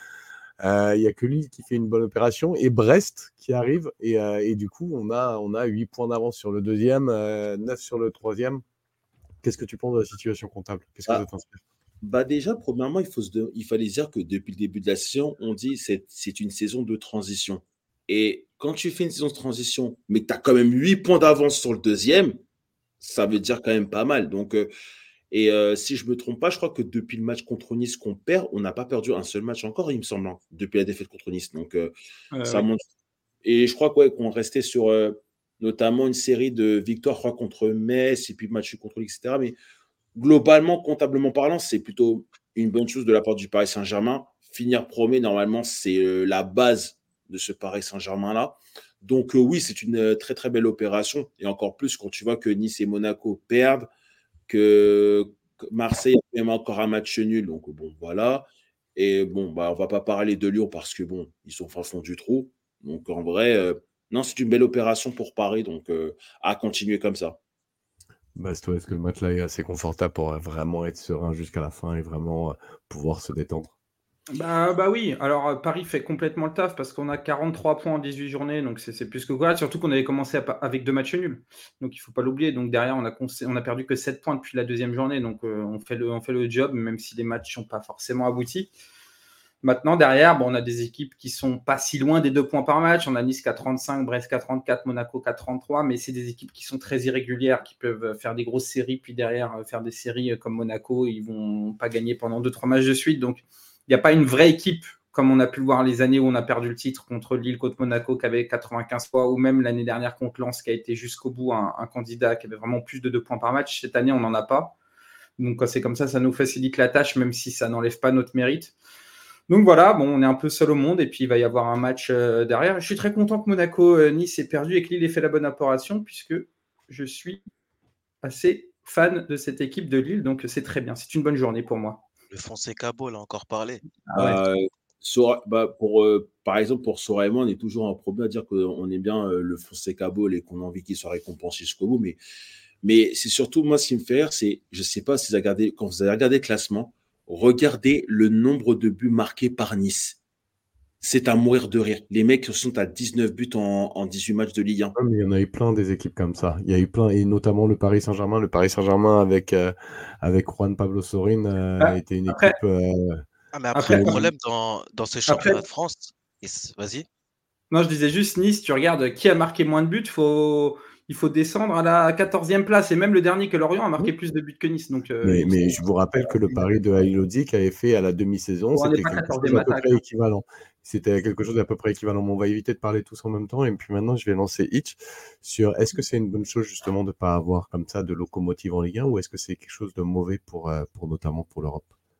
Il n'y a que Lille qui fait une bonne opération et Brest qui arrive. Et du coup, on a 8 points d'avance sur le deuxième, 9 sur le troisième. Qu'est-ce que tu penses de la situation comptable? Qu'est-ce que ça t'inspire?
Déjà, premièrement, il fallait dire que depuis le début de la saison, on dit que c'est une saison de transition. Et quand tu fais une saison de transition, mais que tu as quand même 8 points d'avance sur le deuxième, ça veut dire quand même pas mal. Donc, si je ne me trompe pas, je crois que depuis le match contre Nice qu'on perd, on n'a pas perdu un seul match encore, il me semble, hein, depuis la défaite contre Nice. Donc, ça montre. Et je crois qu'on restait sur notamment une série de victoires, je crois, contre Metz et puis match contre Lille, etc. Mais globalement, comptablement parlant, c'est plutôt une bonne chose de la part du Paris Saint-Germain. Finir premier, normalement, c'est la base de ce Paris Saint-Germain-là. Donc, oui, c'est une très, très belle opération. Et encore plus quand tu vois que Nice et Monaco perdent, que Marseille a même encore un match nul, donc bon, voilà. Et bon, on va pas parler de Lyon parce que bon, ils sont au fond du trou. Donc en vrai, non, c'est une belle opération pour Paris, donc à continuer comme ça.
Est-ce que le match là est assez confortable pour vraiment être serein jusqu'à la fin et vraiment pouvoir se détendre?
Bah oui, alors Paris fait complètement le taf parce qu'on a 43 points en 18 journées, donc c'est plus que quoi. Surtout qu'on avait commencé avec 2 matchs nuls, donc il ne faut pas l'oublier. Donc derrière, on a perdu que 7 points depuis la deuxième journée, donc on fait le job, même si les matchs n'ont pas forcément abouti. Maintenant, derrière, on a des équipes qui sont pas si loin des 2 points par match. On a Nice qui a 35, Brest qui a 34, Monaco qui a 33, mais c'est des équipes qui sont très irrégulières, qui peuvent faire des grosses séries, puis derrière faire des séries comme Monaco, ils vont pas gagner pendant 2-3 matchs de suite, donc il n'y a pas une vraie équipe comme on a pu le voir les années où on a perdu le titre contre Lille, contre Monaco qui avait 95 fois, ou même l'année dernière contre Lens qui a été jusqu'au bout un candidat qui avait vraiment plus de 2 points par match. Cette année, on n'en a pas. Donc quand c'est comme ça nous facilite la tâche, même si ça n'enlève pas notre mérite. Donc voilà, bon, on est un peu seul au monde et puis il va y avoir un match derrière. Je suis très content que Monaco-Nice ait perdu et que Lille ait fait la bonne opération puisque je suis assez fan de cette équipe de Lille, donc c'est très bien. C'est une bonne journée pour moi.
Le Fonseca Ball a encore parlé.
Par exemple, pour Soraima, on est toujours un problème à dire qu'on aime bien le Fonseca Ball et qu'on a envie qu'il soit récompensé jusqu'au bout. Mais c'est surtout, moi, ce qui me fait rire, c'est, je ne sais pas si quand vous avez regardé le classement, regardez le nombre de buts marqués par Nice. C'est à mourir de rire. Les mecs sont à 19 buts en 18 matchs de Ligue 1.
Ouais, mais il y en a eu plein des équipes comme ça. Il y a eu plein, et notamment le Paris Saint-Germain. Le Paris Saint-Germain avec Juan Pablo Sorin était une équipe.
Mais après, le problème dans ce championnat de France, vas-y.
Non, je disais juste Nice, tu regardes qui a marqué moins de buts, il faut descendre à la 14e place. Et même le dernier que Lorient a marqué plus de buts que Nice. Donc,
mais je vous rappelle que le pari de Haïlodi qui avait fait à la demi-saison, c'était quelque chose d'à peu près équivalent. C'était quelque chose d'à peu près équivalent. Mais on va éviter de parler tous en même temps. Et puis maintenant, je vais lancer Hitch sur est-ce que c'est une bonne chose justement de ne pas avoir comme ça de locomotive en Ligue 1 ou est-ce que c'est quelque chose de mauvais notamment pour l'Europe?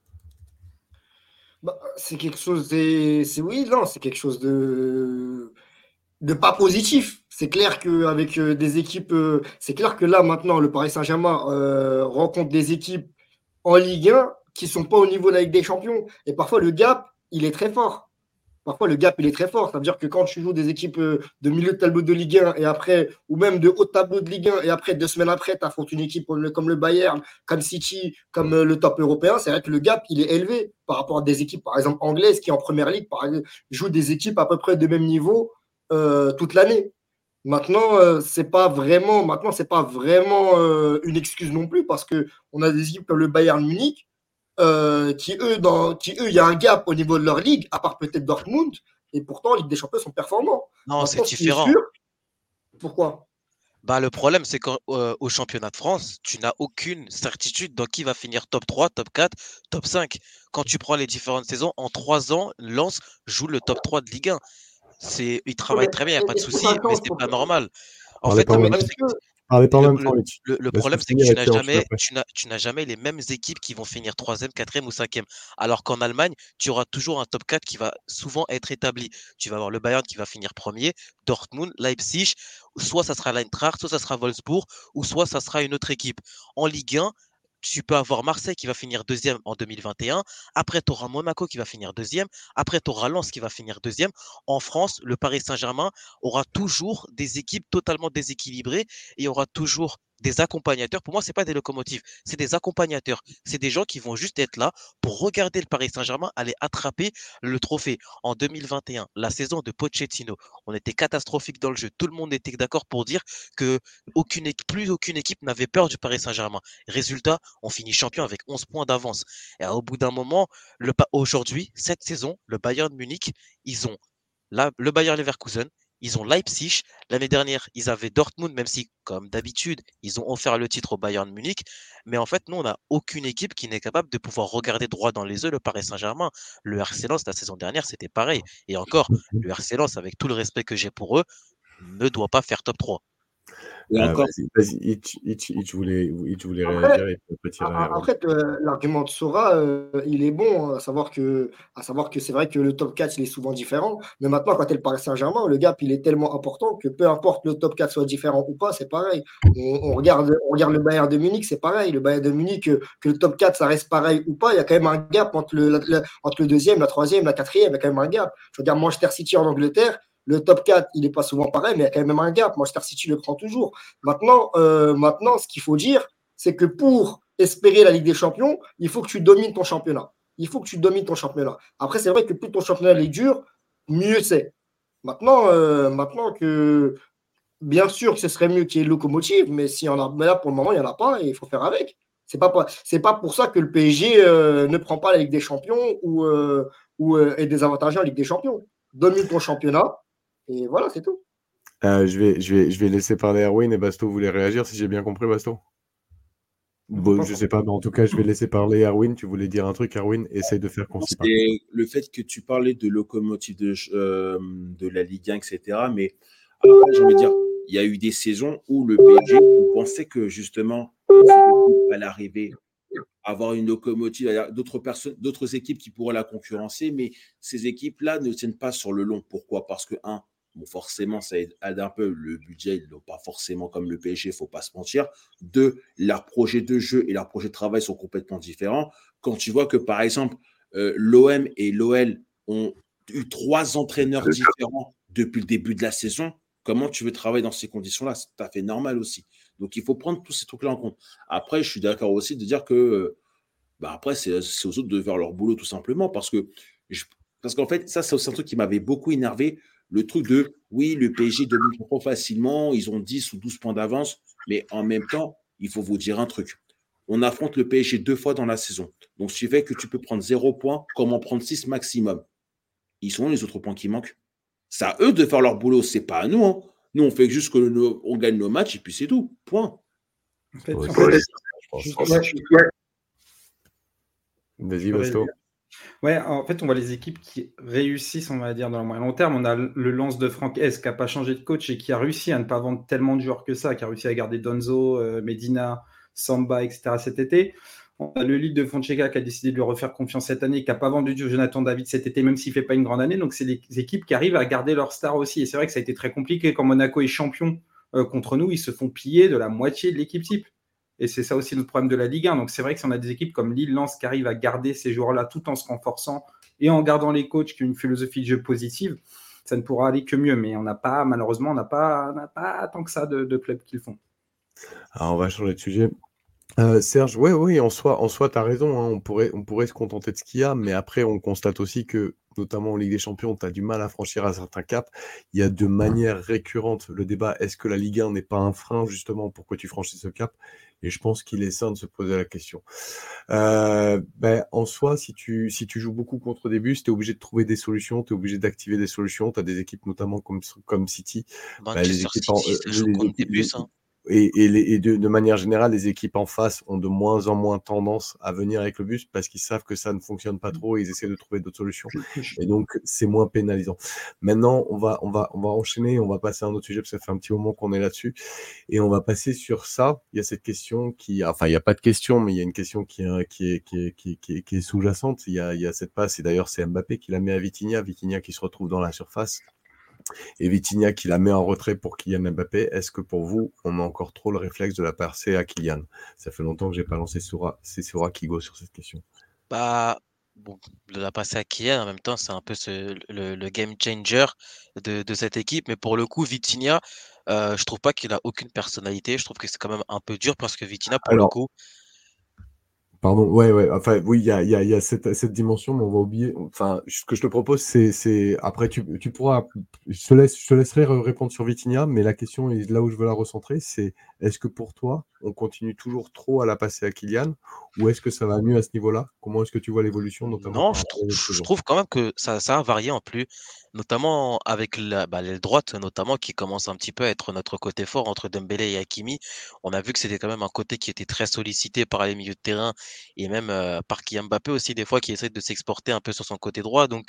C'est quelque chose c'est quelque chose de pas positif. C'est clair qu'avec des équipes, c'est clair que là maintenant le Paris Saint-Germain rencontre des équipes en Ligue 1 qui sont pas au niveau de la Ligue des Champions. Et parfois le gap, il est très fort. Ça veut dire que quand tu joues des équipes de milieu de tableau de Ligue 1 et après, ou même de haut de tableau de Ligue 1 et après, 2 semaines après, tu affrontes une équipe comme le Bayern, comme City, comme le top européen, c'est vrai que le gap, il est élevé par rapport à des équipes, par exemple, anglaises qui en première ligue, par exemple, jouent des équipes à peu près de même niveau toute l'année. Maintenant, c'est pas vraiment une excuse non plus parce que on a des équipes comme le Bayern Munich qui il y a un gap au niveau de leur ligue, à part peut-être Dortmund, et pourtant, Ligue des Champions sont performants.
Non,
maintenant,
c'est différent.
Pourquoi?
Le problème, c'est qu'au championnat de France, tu n'as aucune certitude dans qui va finir top 3, top 4, top 5. Quand tu prends les différentes saisons, en 3 ans, Lens joue le top 3 de Ligue 1. Il travaille très bien, il n'y a pas de souci, mais ce n'est pas normal. En fait, le problème, c'est que tu n'as jamais les mêmes équipes qui vont finir 3e, 4e ou 5e. Alors qu'en Allemagne, tu auras toujours un top 4 qui va souvent être établi. Tu vas avoir le Bayern qui va finir premier, Dortmund, Leipzig, soit ça sera l'Eintracht, soit ça sera Wolfsburg, ou soit ça sera une autre équipe. En Ligue 1, tu peux avoir Marseille qui va finir 2e en 2021. Après, tu auras Monaco qui va finir 2e. Après, tu auras Lens qui va finir 2e. En France, le Paris Saint-Germain aura toujours des équipes totalement déséquilibrées et il y aura toujours des accompagnateurs. Pour moi, ce n'est pas des locomotives, c'est des accompagnateurs. C'est des gens qui vont juste être là pour regarder le Paris Saint-Germain aller attraper le trophée. En 2021, la saison de Pochettino, on était catastrophique dans le jeu. Tout le monde était d'accord pour dire que plus aucune équipe n'avait peur du Paris Saint-Germain. Résultat, on finit champion avec 11 points d'avance. Et au bout d'un moment, aujourd'hui, cette saison, le Bayern Munich, ils ont le Bayern Leverkusen, ils ont Leipzig. L'année dernière, ils avaient Dortmund, même si, comme d'habitude, ils ont offert le titre au Bayern Munich. Mais en fait, nous, on n'a aucune équipe qui n'est capable de pouvoir regarder droit dans les yeux le Paris Saint-Germain. Le RC Lens, la saison dernière, c'était pareil. Et encore, le RC Lens, avec tout le respect que j'ai pour eux, ne doit pas faire top 3.
Vas-y, Hitch voulait réagir et peut tirer.
Après, l'argument de Sora, il est bon, à savoir que c'est vrai que le top 4, il est souvent différent. Mais maintenant, quand tu es le Paris Saint-Germain, le gap, il est tellement important que peu importe le top 4 soit différent ou pas, c'est pareil. On regarde le Bayern de Munich, c'est pareil. Le Bayern de Munich, que le top 4, ça reste pareil ou pas, il y a quand même un gap entre le deuxième, la troisième, la quatrième, il y a quand même un gap. Je regarde Manchester City en Angleterre. Le top 4, il n'est pas souvent pareil, mais il y a quand même un gap. Manchester City le prend toujours. Maintenant, ce qu'il faut dire, c'est que pour espérer la Ligue des Champions, il faut que tu domines ton championnat. Après, c'est vrai que plus ton championnat est dur, mieux c'est. Maintenant que, bien sûr que ce serait mieux qu'il y ait locomotive, mais là, pour le moment, il n'y en a pas et il faut faire avec. C'est pas pour ça que le PSG ne prend pas la Ligue des Champions ou est désavantagé en Ligue des Champions. Domine ton championnat. Et voilà, c'est tout.
Je vais laisser parler Erwin et Basto voulait réagir, si j'ai bien compris, Basto. Bon, je sais pas, mais en tout cas, je vais laisser parler Erwin. Tu voulais dire un truc, Erwin? Essaye de faire concis par contre.
C'est le fait que tu parlais de locomotive de la Ligue 1, etc. Mais après, j'ai envie de dire, il y a eu des saisons où le PSG, on pensait que justement, cette équipe allait arriver à avoir une locomotive, il y a d'autres équipes qui pourraient la concurrencer, mais ces équipes-là ne tiennent pas sur le long. Pourquoi? Parce que, un, bon, forcément, ça aide un peu. Le budget, ils n'ont pas forcément comme le PSG, il ne faut pas se mentir. Deux, leurs projets de jeu et leurs projets de travail sont complètement différents. Quand tu vois que, par exemple, l'OM et l'OL ont eu 3 entraîneurs différents depuis le début de la saison, comment tu veux travailler dans ces conditions-là? C'est tout à fait normal aussi. Donc, il faut prendre tous ces trucs-là en compte. Après, je suis d'accord aussi de dire que après, c'est aux autres de faire leur boulot tout simplement parce qu'en fait, ça, c'est aussi un truc qui m'avait beaucoup énervé. Le truc de oui, le PSG domine trop facilement, ils ont 10 ou 12 points d'avance, mais en même temps, il faut vous dire un truc. On affronte le PSG 2 fois dans la saison. Donc, ce qui fait que tu peux prendre 0 points, comme en prendre 6 maximum. Ils sont où les autres points qui manquent? C'est à eux de faire leur boulot, c'est pas à nous. Hein. Nous, on fait juste on gagne nos matchs et puis c'est tout. Point.
En fait,
Ouais,
en
c'est
fait,
ça, je pense.
juste-
Vas-y, Basto.
Ouais, en fait, on voit les équipes qui réussissent, on va dire, dans le moyen long terme. On a le Lens de Franck S qui n'a pas changé de coach et qui a réussi à ne pas vendre tellement de joueurs que ça, qui a réussi à garder Donzo, Medina, Samba, etc. cet été. On a le Lille de Fonseca qui a décidé de lui refaire confiance cette année, qui n'a pas vendu du Jonathan David cet été, même s'il ne fait pas une grande année. Donc, c'est des équipes qui arrivent à garder leur star aussi. Et c'est vrai que ça a été très compliqué. Quand Monaco est champion contre nous, ils se font piller de la moitié de l'équipe type. Et c'est ça aussi notre problème de la Ligue 1. Donc c'est vrai que si on a des équipes comme Lille, Lens qui arrivent à garder ces joueurs-là tout en se renforçant et en gardant les coachs qui ont une philosophie de jeu positive, ça ne pourra aller que mieux. Mais on n'a pas, malheureusement, on n'a pas tant que ça de clubs qui le font.
Alors, on va changer de sujet. Serge, oui, en soi, tu as raison. Hein, on pourrait se contenter de ce qu'il y a, mais après, on constate aussi que, notamment en Ligue des Champions, tu as du mal à franchir un certain cap. Il y a de manière récurrente le débat, est-ce que la Ligue 1 n'est pas un frein justement pour que tu franchisses ce cap? Et je pense qu'il est sain de se poser la question. En soi, si tu joues beaucoup contre des bus, tu es obligé de trouver des solutions, tu es obligé d'activer des solutions. Tu as des équipes notamment comme City. Les
Manchester
équipes
City, ça joue contre des bus. Hein.
Et de manière générale, les équipes en face ont de moins en moins tendance à venir avec le bus parce qu'ils savent que ça ne fonctionne pas trop et ils essaient de trouver d'autres solutions. Et donc, c'est moins pénalisant. Maintenant, on va enchaîner, on va passer à un autre sujet parce que ça fait un petit moment qu'on est là-dessus. Et on va passer sur ça. Il y a cette question enfin, il n'y a pas de question, mais il y a une question qui est sous-jacente. Il y a cette passe, et d'ailleurs, c'est Mbappé qui la met à Vitinha. Vitinha qui se retrouve dans la surface. Et Vitinha qui la met en retrait pour Kylian Mbappé. Est-ce que pour vous, on a encore trop le réflexe de la passer à Kylian? Ça fait longtemps que j'ai pas lancé Soura. C'est Soura qui go sur cette question.
Bah, bon, de la passer à Kylian, en même temps, c'est un peu le game changer de cette équipe. Mais pour le coup, Vitinha, je trouve pas qu'il a aucune personnalité. Je trouve que c'est quand même un peu dur parce que Vitinha, pour le coup,
Pardon, ouais. Enfin, oui, il y a cette dimension, mais on va oublier. Enfin, ce que je te propose, c'est après, tu pourras. Je te laisserai répondre sur Vitinha, mais la question est là où je veux la recentrer, c'est est-ce que pour toi, on continue toujours trop à la passer à Kylian, ou est-ce que ça va mieux à ce niveau-là? Comment est-ce que tu vois l'évolution, notamment
non,
par rapport aux autres
je
saisons?
trouve quand même que ça a varié en plus, notamment avec l'aile droite, notamment qui commence un petit peu à être notre côté fort entre Dembélé et Hakimi. On a vu que c'était quand même un côté qui était très sollicité par les milieux de terrain et même par Kylian Mbappé aussi des fois qui essaie de s'exporter un peu sur son côté droit. Donc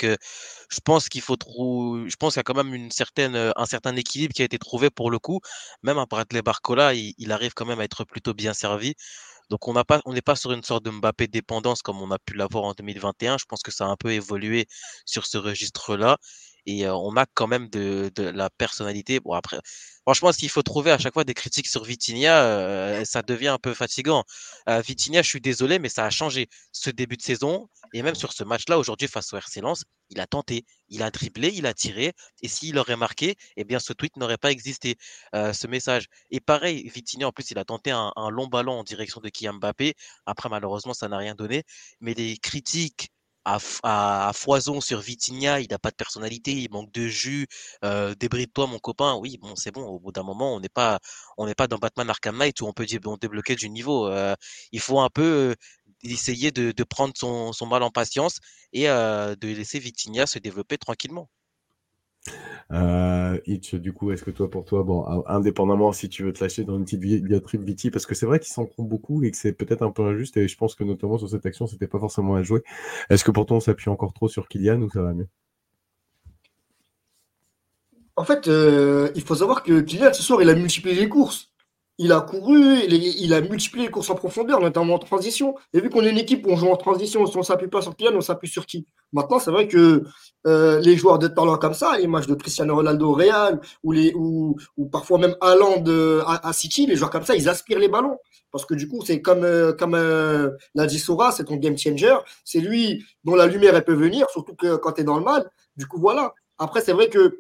je pense qu'il y a quand même un certain équilibre qui a été trouvé pour le coup. Même un Bradley Barcola, il arrive quand même à être plutôt bien servi. Donc on n'est pas sur une sorte de Mbappé dépendance comme on a pu l'avoir en 2021. Je pense que ça a un peu évolué sur ce registre-là et on a quand même de la personnalité. Bon après, franchement, s'il faut trouver à chaque fois des critiques sur Vitinha, ça devient un peu fatigant. Vitinha, je suis désolé, mais ça a changé ce début de saison et même sur ce match-là aujourd'hui face au RC Lens, il a tenté, il a dribblé, il a tiré et s'il aurait marqué, eh bien ce tweet n'aurait pas existé, ce message. Et pareil, Vitinha, en plus, il a tenté un long ballon en direction de Kylian Mbappé. Après, malheureusement, ça n'a rien donné. Mais les critiques à foison sur Vitinha, il n'a pas de personnalité, il manque de jus, débride-toi, mon copain. Oui, bon, c'est bon. Au bout d'un moment, on n'est pas dans Batman Arkham Knight où on peut débloquer du niveau. Il faut un peu essayer de prendre son mal en patience et de laisser Vitinha se développer tranquillement.
Hitch, du coup, est-ce que pour toi, bon, indépendamment si tu veux te lâcher dans une petite diatribe Viti, parce que c'est vrai qu'ils s'en prend beaucoup et que c'est peut-être un peu injuste, et je pense que notamment sur cette action, c'était pas forcément à jouer. Est-ce que pour toi, on s'appuie encore trop sur Kylian ou ça va mieux?
En fait, il faut savoir que Kylian, ce soir, il a multiplié les courses. Il a couru, il a multiplié les courses en profondeur, notamment en transition. Et vu qu'on est une équipe où on joue en transition, si on ne s'appuie pas sur Kylian, on s'appuie sur qui? Maintenant, c'est vrai que les joueurs de talent comme ça, les matchs de Cristiano Ronaldo au Real, ou parfois même Haaland à City, les joueurs comme ça, ils aspirent les ballons. Parce que du coup, c'est comme l'a dit Sora, c'est ton game changer. C'est lui dont la lumière, elle peut venir, surtout que quand tu es dans le mal. Du coup, voilà. Après, c'est vrai que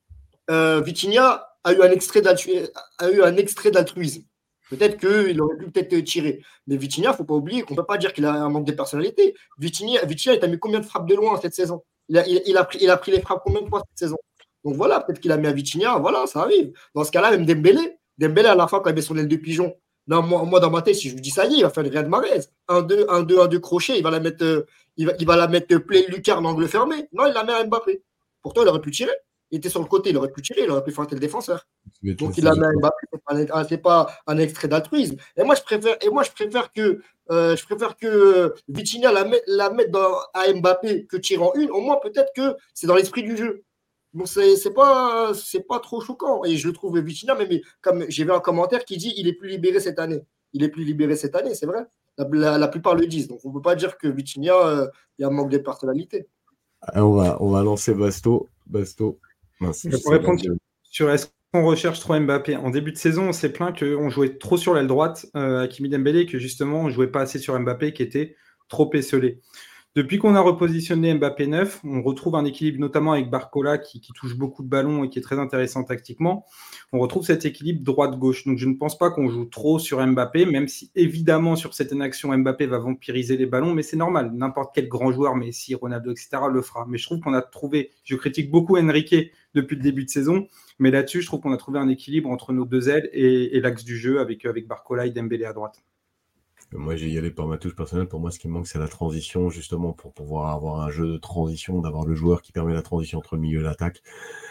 Vitinha a eu un extrait d'altruisme. Peut-être qu'il aurait pu peut-être tirer. Mais Vitinha, il ne faut pas oublier qu'on ne peut pas dire qu'il a un manque de personnalité. Vitinha, il a mis combien de frappes de loin cette saison? Il a pris les frappes combien de fois cette saison? Donc voilà, peut-être qu'il a mis à Vitinha, voilà, ça arrive. Dans ce cas-là, même Dembélé à la fin, quand il met son aile de pigeon, non, moi, dans ma tête, si je vous dis ça y est, il va faire le Riyad Mahrez. 1-2, 1-2, 1-2 crochet, il va la mettre, il va la mettre play lucarne angle fermé. Non, il la met à Mbappé. Pourtant, il aurait pu tirer. Il était sur le côté, il aurait pu tirer, il aurait pu feinter le défenseur. Donc il a mis un Mbappé, c'est pas un extrait d'altruisme. Et moi, je préfère que Vitinha la mette à Mbappé que tirer en une. Au moins, peut-être que c'est dans l'esprit du jeu. Donc c'est pas trop choquant. Et je le trouve Vitinha, mais comme j'ai vu un commentaire qui dit il est plus libéré cette année. Il est plus libéré cette année, c'est vrai. La plupart le disent. Donc on ne peut pas dire que Vitinha, il y a un manque de personnalité.
On va lancer Basto. Mince,
pour répondre sur est-ce qu'on recherche trop Mbappé, en début de saison, on s'est plaint qu'on jouait trop sur l'aile droite à Kimi Dembélé, que justement, on ne jouait pas assez sur Mbappé, qui était trop esselé. Depuis qu'on a repositionné Mbappé 9, on retrouve un équilibre, notamment avec Barcola, qui touche beaucoup de ballons et qui est très intéressant tactiquement. On retrouve cet équilibre droite-gauche. Donc, je ne pense pas qu'on joue trop sur Mbappé, même si, évidemment, sur certaines actions, Mbappé va vampiriser les ballons, mais c'est normal. N'importe quel grand joueur, Messi, Ronaldo, etc., le fera. Mais je trouve qu'on a trouvé... Je critique beaucoup Enrique depuis le début de saison, mais là-dessus, je trouve qu'on a trouvé un équilibre entre nos deux ailes et l'axe du jeu avec Barcola et Dembélé à droite.
Moi, j'ai y allé par ma touche personnelle. Pour moi, ce qui me manque, c'est la transition, justement, pour pouvoir avoir un jeu de transition, d'avoir le joueur qui permet la transition entre le milieu et l'attaque.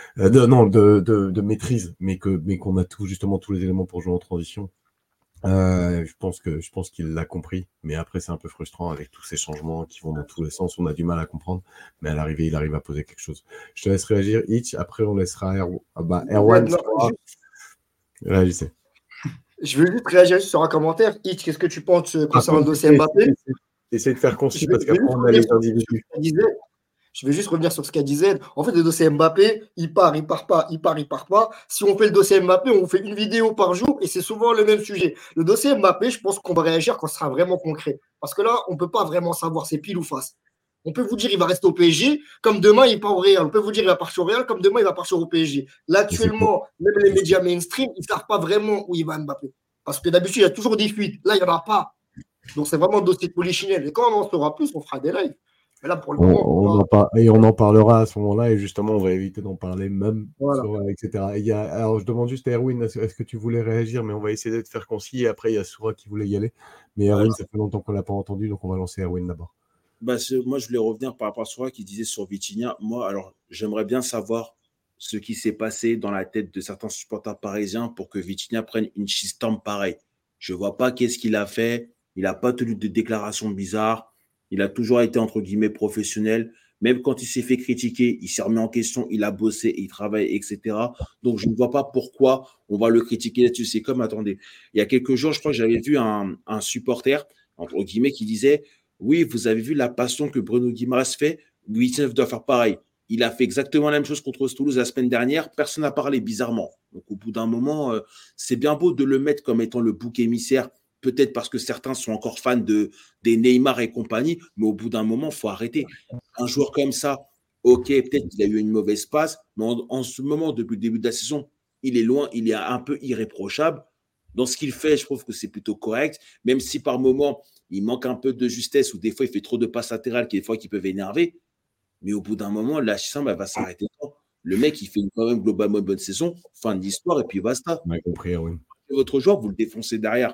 De maîtrise, mais qu'on a justement tous les éléments pour jouer en transition. Je pense qu'il l'a compris, mais après, c'est un peu frustrant avec tous ces changements qui vont dans tous les sens. On a du mal à comprendre, mais à l'arrivée, il arrive à poser quelque chose. Je te laisse réagir, Hitch. Après, on laissera Erwan. Réagissez.
Je veux juste réagir sur un commentaire. Hitch, qu'est-ce que tu penses concernant le dossier Mbappé?
Essaye de faire concis parce qu'après, on a les individus.
Je vais juste revenir sur ce qu'a dit Z. En fait, le dossier Mbappé, il part pas. Si on fait le dossier Mbappé, on fait une vidéo par jour et c'est souvent le même sujet. Le dossier Mbappé, je pense qu'on va réagir quand ce sera vraiment concret. Parce que là, on ne peut pas vraiment savoir c'est pile ou face. On peut vous dire il va rester au PSG, comme demain il part au Real. On peut vous dire il va partir au Real, comme demain il va partir au PSG. Là, actuellement, même les médias mainstream, ils ne savent pas vraiment où il va Mbappé. Parce que d'habitude, il y a toujours des fuites. Là, il n'y en a pas. Donc, c'est vraiment un dossier de polichinelle. Et quand on en saura plus, on fera des lives. Mais là, pour le moment,
on en parlera à ce moment-là. Et justement, on va éviter d'en parler même,
voilà.
etc. Alors, je demande juste à Erwin, est-ce que tu voulais réagir? Mais on va essayer de faire concis. Et après, il y a Soura qui voulait y aller. Mais Erwin, ça fait longtemps qu'on ne l'a pas entendu. Donc, on va lancer Erwin d'abord.
Moi, je voulais revenir par rapport à Soura qui disait sur Vitinha. Moi, alors, j'aimerais bien savoir ce qui s'est passé dans la tête de certains supporters parisiens pour que Vitinha prenne une shitstorm pareille. Je ne vois pas qu'est-ce qu'il a fait. Il n'a pas tenu de déclarations bizarres. Il a toujours été, entre guillemets, professionnel. Même quand il s'est fait critiquer, il s'est remis en question, il a bossé, il travaille, etc. Donc, je ne vois pas pourquoi on va le critiquer là-dessus. C'est comme, attendez, il y a quelques jours, je crois que j'avais vu un supporter, entre guillemets, qui disait « Oui, vous avez vu la passion que Bruno Guimaraes fait, Louis XIX doit faire pareil. » Il a fait exactement la même chose contre Toulouse la semaine dernière. Personne n'a parlé bizarrement. Donc, au bout d'un moment, c'est bien beau de le mettre comme étant le bouc émissaire, peut-être parce que certains sont encore fans des Neymar et compagnie, mais au bout d'un moment, il faut arrêter. Un joueur comme ça, ok, peut-être qu'il a eu une mauvaise passe, mais en ce moment, depuis le début de la saison, il est loin, il est un peu irréprochable. Dans ce qu'il fait, je trouve que c'est plutôt correct, même si par moment, il manque un peu de justesse ou des fois, il fait trop de passes latérales qui peuvent énerver. Mais au bout d'un moment, la chambre, elle va s'arrêter. Le mec, il fait quand même globalement une bonne saison, fin de l'histoire, et puis basta.
On a compris, Erwin.
Votre joueur, vous le défoncez derrière.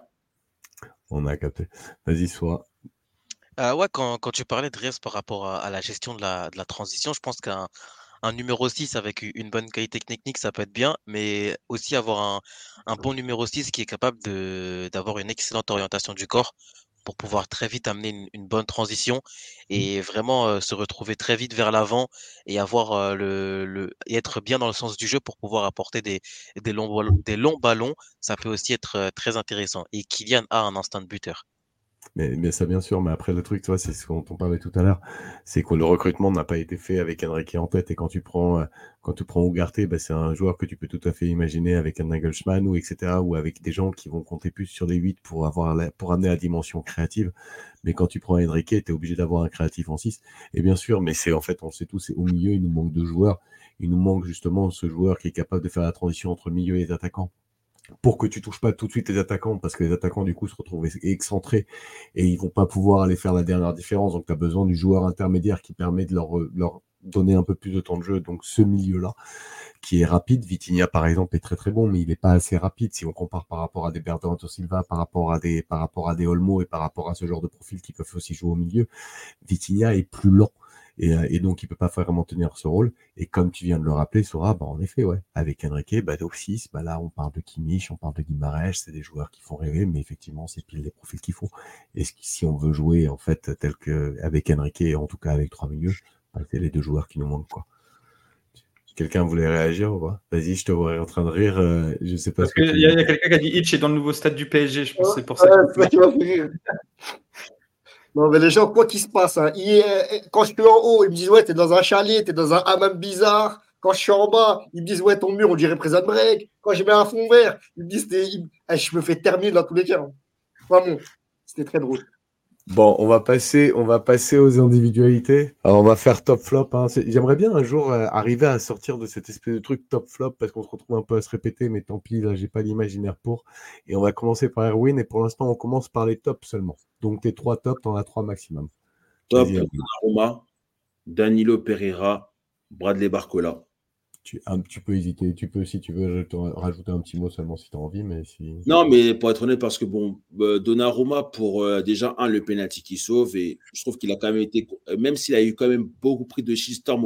On a capté. Vas-y, Soura.
Ouais, quand tu parlais de Riyad par rapport à la gestion de la transition, je pense qu'un un numéro 6 avec une bonne qualité technique, ça peut être bien, mais aussi avoir un bon numéro 6 qui est capable d'avoir une excellente orientation du corps pour pouvoir très vite amener une bonne transition et vraiment se retrouver très vite vers l'avant et avoir et être bien dans le sens du jeu pour pouvoir apporter des longs ballons. Ça peut aussi être très intéressant. Et Kylian a un instinct de buteur.
Mais ça, bien sûr, mais après, le truc, tu vois, c'est ce dont on parlait tout à l'heure, c'est que le recrutement n'a pas été fait avec Enrique en tête. Et quand tu prends Ugarte, bah, c'est un joueur que tu peux tout à fait imaginer avec un Nagelsmann ou etc., ou avec des gens qui vont compter plus sur les 8 pour amener la dimension créative. Mais quand tu prends Enrique, tu es obligé d'avoir un créatif en 6. Et bien sûr, mais c'est en fait, on le sait tous, c'est au milieu, il nous manque de joueurs. Il nous manque justement ce joueur qui est capable de faire la transition entre le milieu et les attaquants, pour que tu touches pas tout de suite les attaquants, parce que les attaquants, du coup, se retrouvent excentrés et ils vont pas pouvoir aller faire la dernière différence. Donc, tu as besoin du joueur intermédiaire qui permet de leur donner un peu plus de temps de jeu. Donc, ce milieu-là, qui est rapide. Vitinha, par exemple, est très très bon, mais il n'est pas assez rapide si on compare par rapport à des Bernardo Silva, par rapport à des Olmo et par rapport à ce genre de profils qui peuvent aussi jouer au milieu. Vitinha est plus lent. Et donc, il peut pas vraiment tenir ce rôle. Et comme tu viens de le rappeler, Sora, bah, en effet, ouais. Avec Enrique, bah, au 6, bah, là, on parle de Kimmich, on parle de Guimarães, c'est des joueurs qui font rêver, mais effectivement, c'est pile les profils qu'il faut. Et si on veut jouer, en fait, tel que, avec Enrique, et en tout cas avec 3 milieux, bah, c'est les 2 joueurs qui nous manquent, quoi. Quelqu'un voulait réagir ou pas? Vas-y, je te vois en train de rire. Je sais pas
Parce
ce que
qu'il
tu
y a quelqu'un qui a dit Hitch est dans le nouveau stade du PSG, je pense que c'est pour ça.
C'est ça qui m'a fait rire. Non, mais les gens, quoi qu'il se passe, hein, quand je suis en haut, ils me disent, ouais, t'es dans un chalet, t'es dans un hammam bizarre. Quand je suis en bas, ils me disent, ouais, ton mur, on dirait Prison Break. Quand je mets un fond vert, ils me disent, je me fais terminer dans tous les cas. Vraiment, c'était très drôle.
Bon, on va passer aux individualités. Alors, on va faire top flop, hein. J'aimerais bien un jour arriver à sortir de cette espèce de truc top flop parce qu'on se retrouve un peu à se répéter, mais tant pis, là, j'ai pas l'imaginaire pour. Et on va commencer par Erwin, et pour l'instant, on commence par les tops seulement. Donc, tes 3 tops, t'en as 3 maximum.
Top,
Vas-y, Erwin.
Donnarumma, Danilo Pereira, Bradley Barcola.
Tu peux hésiter, tu peux, si tu veux, rajouter un petit mot seulement si tu as envie, mais si...
Non, mais pour être honnête, parce que bon, Donnarumma, pour déjà, le penalty qu'il sauve, et je trouve qu'il a quand même été, même s'il a eu quand même beaucoup pris de shitstorm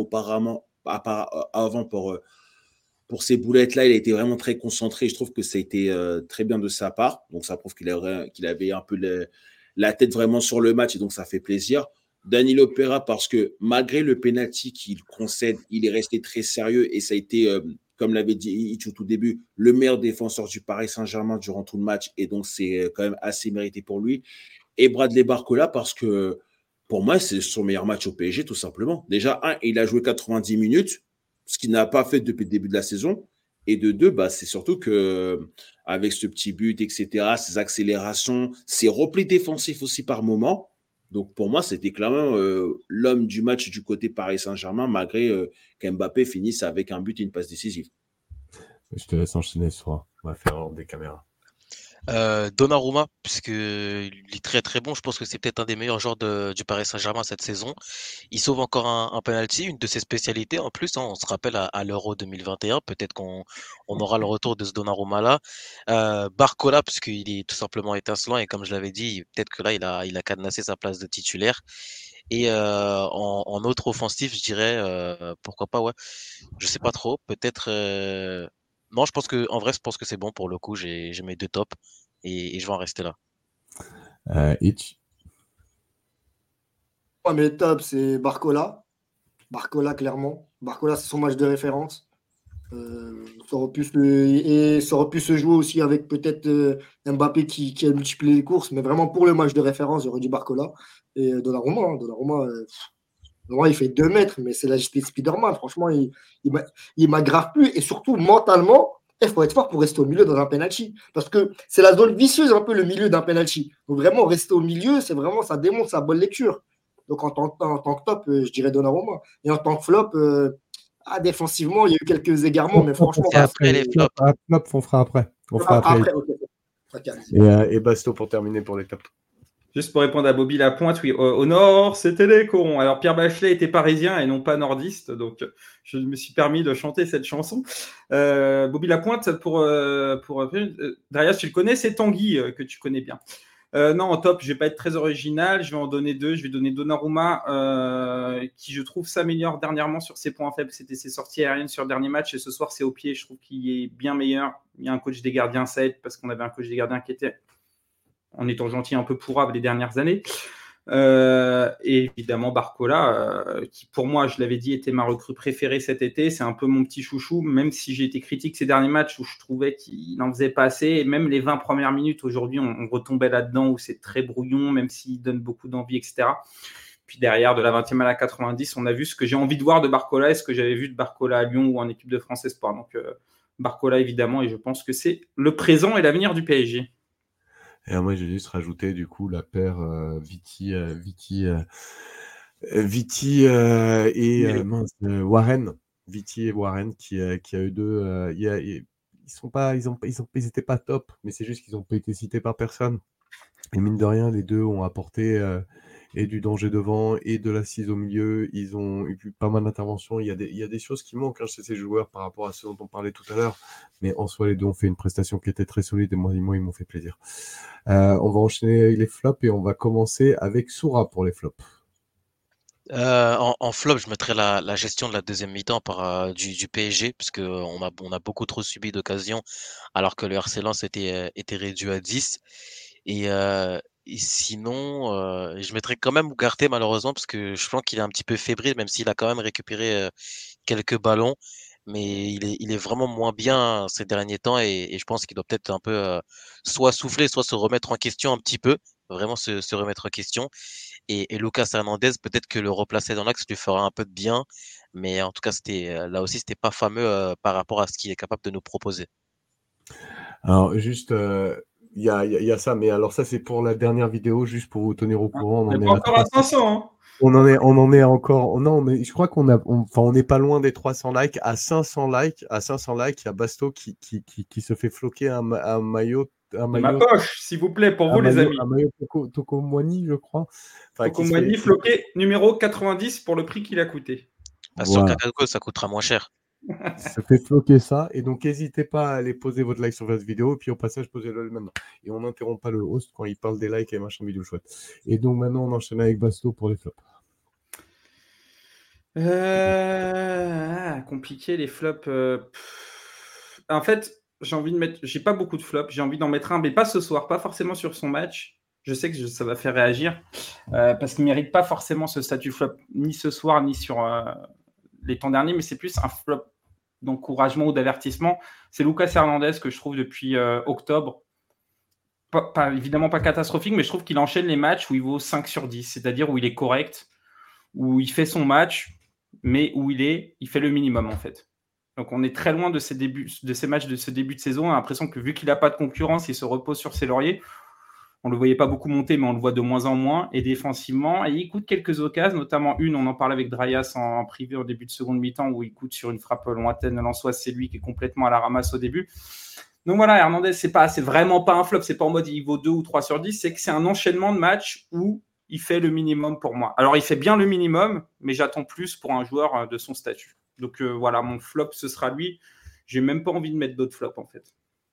avant pour ces boulettes-là, il a été vraiment très concentré. Je trouve que ça a été très bien de sa part. Donc, ça prouve qu'il avait un peu la tête vraiment sur le match, et donc ça fait plaisir. Danilo Pereira, parce que malgré le penalty qu'il concède, il est resté très sérieux, et ça a été, comme l'avait dit Itch au tout début, le meilleur défenseur du Paris Saint-Germain durant tout le match, et donc c'est quand même assez mérité pour lui. Et Bradley Barcola, parce que pour moi, c'est son meilleur match au PSG, tout simplement. Déjà, il a joué 90 minutes, ce qu'il n'a pas fait depuis le début de la saison. Et de 2, c'est surtout que avec ce petit but, etc., ses accélérations, ses replis défensifs aussi par moment. Donc pour moi, c'était clairement l'homme du match du côté Paris Saint-Germain, malgré qu'Mbappé finisse avec un but et une passe décisive.
Je te laisse enchaîner ce soir. On va faire hors des caméras.
Donnarumma, puisque il est très très bon. Je pense que c'est peut-être un des meilleurs joueurs du Paris Saint-Germain cette saison. Il sauve encore un penalty, une de ses spécialités en plus, hein. On se rappelle à l'Euro 2021, peut-être qu'on aura le retour de ce Donnarumma-là. Barcola, puisqu'il est tout simplement étincelant, et comme je l'avais dit, peut-être que là il a cadenassé sa place de titulaire. Et en autre offensif, je dirais, pourquoi pas, ouais. Je sais pas trop, peut-être. Non, en vrai, je pense que c'est bon pour le coup. J'ai mes 2 tops et je vais en rester là.
Itch.
Mes tops, c'est Barcola. Barcola, clairement. Barcola, c'est son match de référence. Ça aurait pu se jouer aussi avec peut-être Mbappé qui a multiplié les courses, mais vraiment pour le match de référence, j'aurais dit Barcola. Et Donnarumma, il fait 2 mètres, mais c'est la GT Spider-Man. Franchement, il m'a grave plu. Et surtout, mentalement, il faut être fort pour rester au milieu dans un penalty. Parce que c'est la zone vicieuse, un peu, le milieu d'un penalty. Donc, vraiment, rester au milieu, ça démontre sa bonne lecture. Donc, en tant que top, je dirais Donnarumma. Et en tant que flop, défensivement, il y a eu quelques égarements, mais franchement.
Et après les flops.
Flop, on fera après. On fera après.
Okay.
Et Basto pour terminer pour les tops.
Juste pour répondre à Bobby Lapointe, oui, au nord, c'était les corons. Alors, Pierre Bachelet était parisien et non pas nordiste, donc je me suis permis de chanter cette chanson. Bobby Lapointe, Darius, tu le connais, c'est Tanguy que tu connais bien. Non, en top, je ne vais pas être très original. Je vais en donner 2. Je vais donner Donnarumma, qui, je trouve, s'améliore dernièrement sur ses points faibles. C'était ses sorties aériennes sur le dernier match. Et ce soir, c'est au pied. Je trouve qu'il est bien meilleur. Il y a un coach des gardiens, ça aide, parce qu'on avait un coach des gardiens qui était, en étant gentil, un peu pourrave les dernières années. Et évidemment Barcola, qui pour moi, je l'avais dit, était ma recrue préférée cet été. C'est un peu mon petit chouchou, même si j'ai été critique ces derniers matchs où je trouvais qu'il n'en faisait pas assez. Et même les 20 premières minutes, aujourd'hui, on retombait là-dedans où c'est très brouillon, même s'il donne beaucoup d'envie, etc. Puis derrière, de la 20e à la 90, on a vu ce que j'ai envie de voir de Barcola et ce que j'avais vu de Barcola à Lyon ou en équipe de France Espoir. Donc Barcola, évidemment, et je pense que c'est le présent et l'avenir du PSG.
Et moi, j'ai juste rajouté du coup la paire Viti et Warren. Viti et Warren qui a eu deux. Ils étaient pas top, mais c'est juste qu'ils n'ont pas été cités par personne. Et mine de rien, les deux ont apporté et du danger devant et de l'assise au milieu. Ils ont eu pas mal d'interventions. Il y a des choses qui manquent chez ces joueurs par rapport à ce dont on parlait tout à l'heure. Mais en soi, les deux ont fait une prestation qui était très solide et moi ils m'ont fait plaisir. On va enchaîner les flops et on va commencer avec Soura pour les flops.
En flop, je mettrais la gestion de la deuxième mi-temps du PSG, parce que on a beaucoup trop subi d'occasions, alors que le RC Lens était réduit à 10. Et sinon, je mettrais quand même Ugarte, malheureusement, parce que je pense qu'il est un petit peu fébrile, même s'il a quand même récupéré quelques ballons. Mais il est vraiment moins bien ces derniers temps, et je pense qu'il doit peut-être un peu soit souffler, soit se remettre en question un petit peu, vraiment se remettre en question. Et Lucas Hernandez, peut-être que le replacer dans l'axe lui fera un peu de bien, mais en tout cas, là aussi, c'était pas fameux par rapport à ce qu'il est capable de nous proposer.
Alors, juste, il y a ça, mais alors ça, c'est pour la dernière vidéo, juste pour vous tenir au courant.
On est pas encore à 500, hein.
On en est encore. Non, mais je crois on n'est pas loin des 300 likes. À 500 likes, il y a Basto qui se fait floquer un maillot.
De ma poche, s'il vous plaît, pour vous, les amis.
Un maillot Tokomwani, je crois.
Tokomwani floqué numéro 90 pour le prix qu'il a coûté.
Sur Kakago, ça coûtera moins cher.
Ça fait floquer ça. Et donc, n'hésitez pas à aller poser votre like sur votre vidéo. Et puis, au passage, posez-le maintenant. Et on n'interrompt pas le host quand il parle des likes et machin vidéo chouette. Et donc, maintenant, on enchaîne avec Basto pour les flops.
Compliqué, les flops. En fait, j'ai pas beaucoup de flops. J'ai envie d'en mettre un, mais pas ce soir, pas forcément sur son match. Je sais que ça va faire réagir parce qu'il ne mérite pas forcément ce statut flop, ni ce soir, ni sur les temps derniers, mais c'est plus un flop d'encouragement ou d'avertissement. C'est Lucas Hernandez que je trouve depuis octobre. Évidemment pas catastrophique, mais je trouve qu'il enchaîne les matchs où il vaut 5 sur 10, c'est-à-dire où il est correct, où il fait son match, mais où il fait le minimum en fait. Donc on est très loin de ces matchs de ce début de saison. On a l'impression que vu qu'il n'a pas de concurrence, il se repose sur ses lauriers. On ne le voyait pas beaucoup monter, mais on le voit de moins en moins. Et défensivement, il coûte quelques occasions, notamment une, on en parlait avec Drayas en privé au début de seconde mi-temps, où il coûte sur une frappe lointaine de Lensois. C'est lui qui est complètement à la ramasse au début. Donc voilà, Hernandez, c'est vraiment pas un flop. C'est pas en mode il vaut 2 ou 3 sur 10. C'est que c'est un enchaînement de matchs où il fait le minimum pour moi. Alors, il fait bien le minimum, mais j'attends plus pour un joueur de son statut. Donc voilà, mon flop, ce sera lui. J'ai même pas envie de mettre d'autres flops, en fait.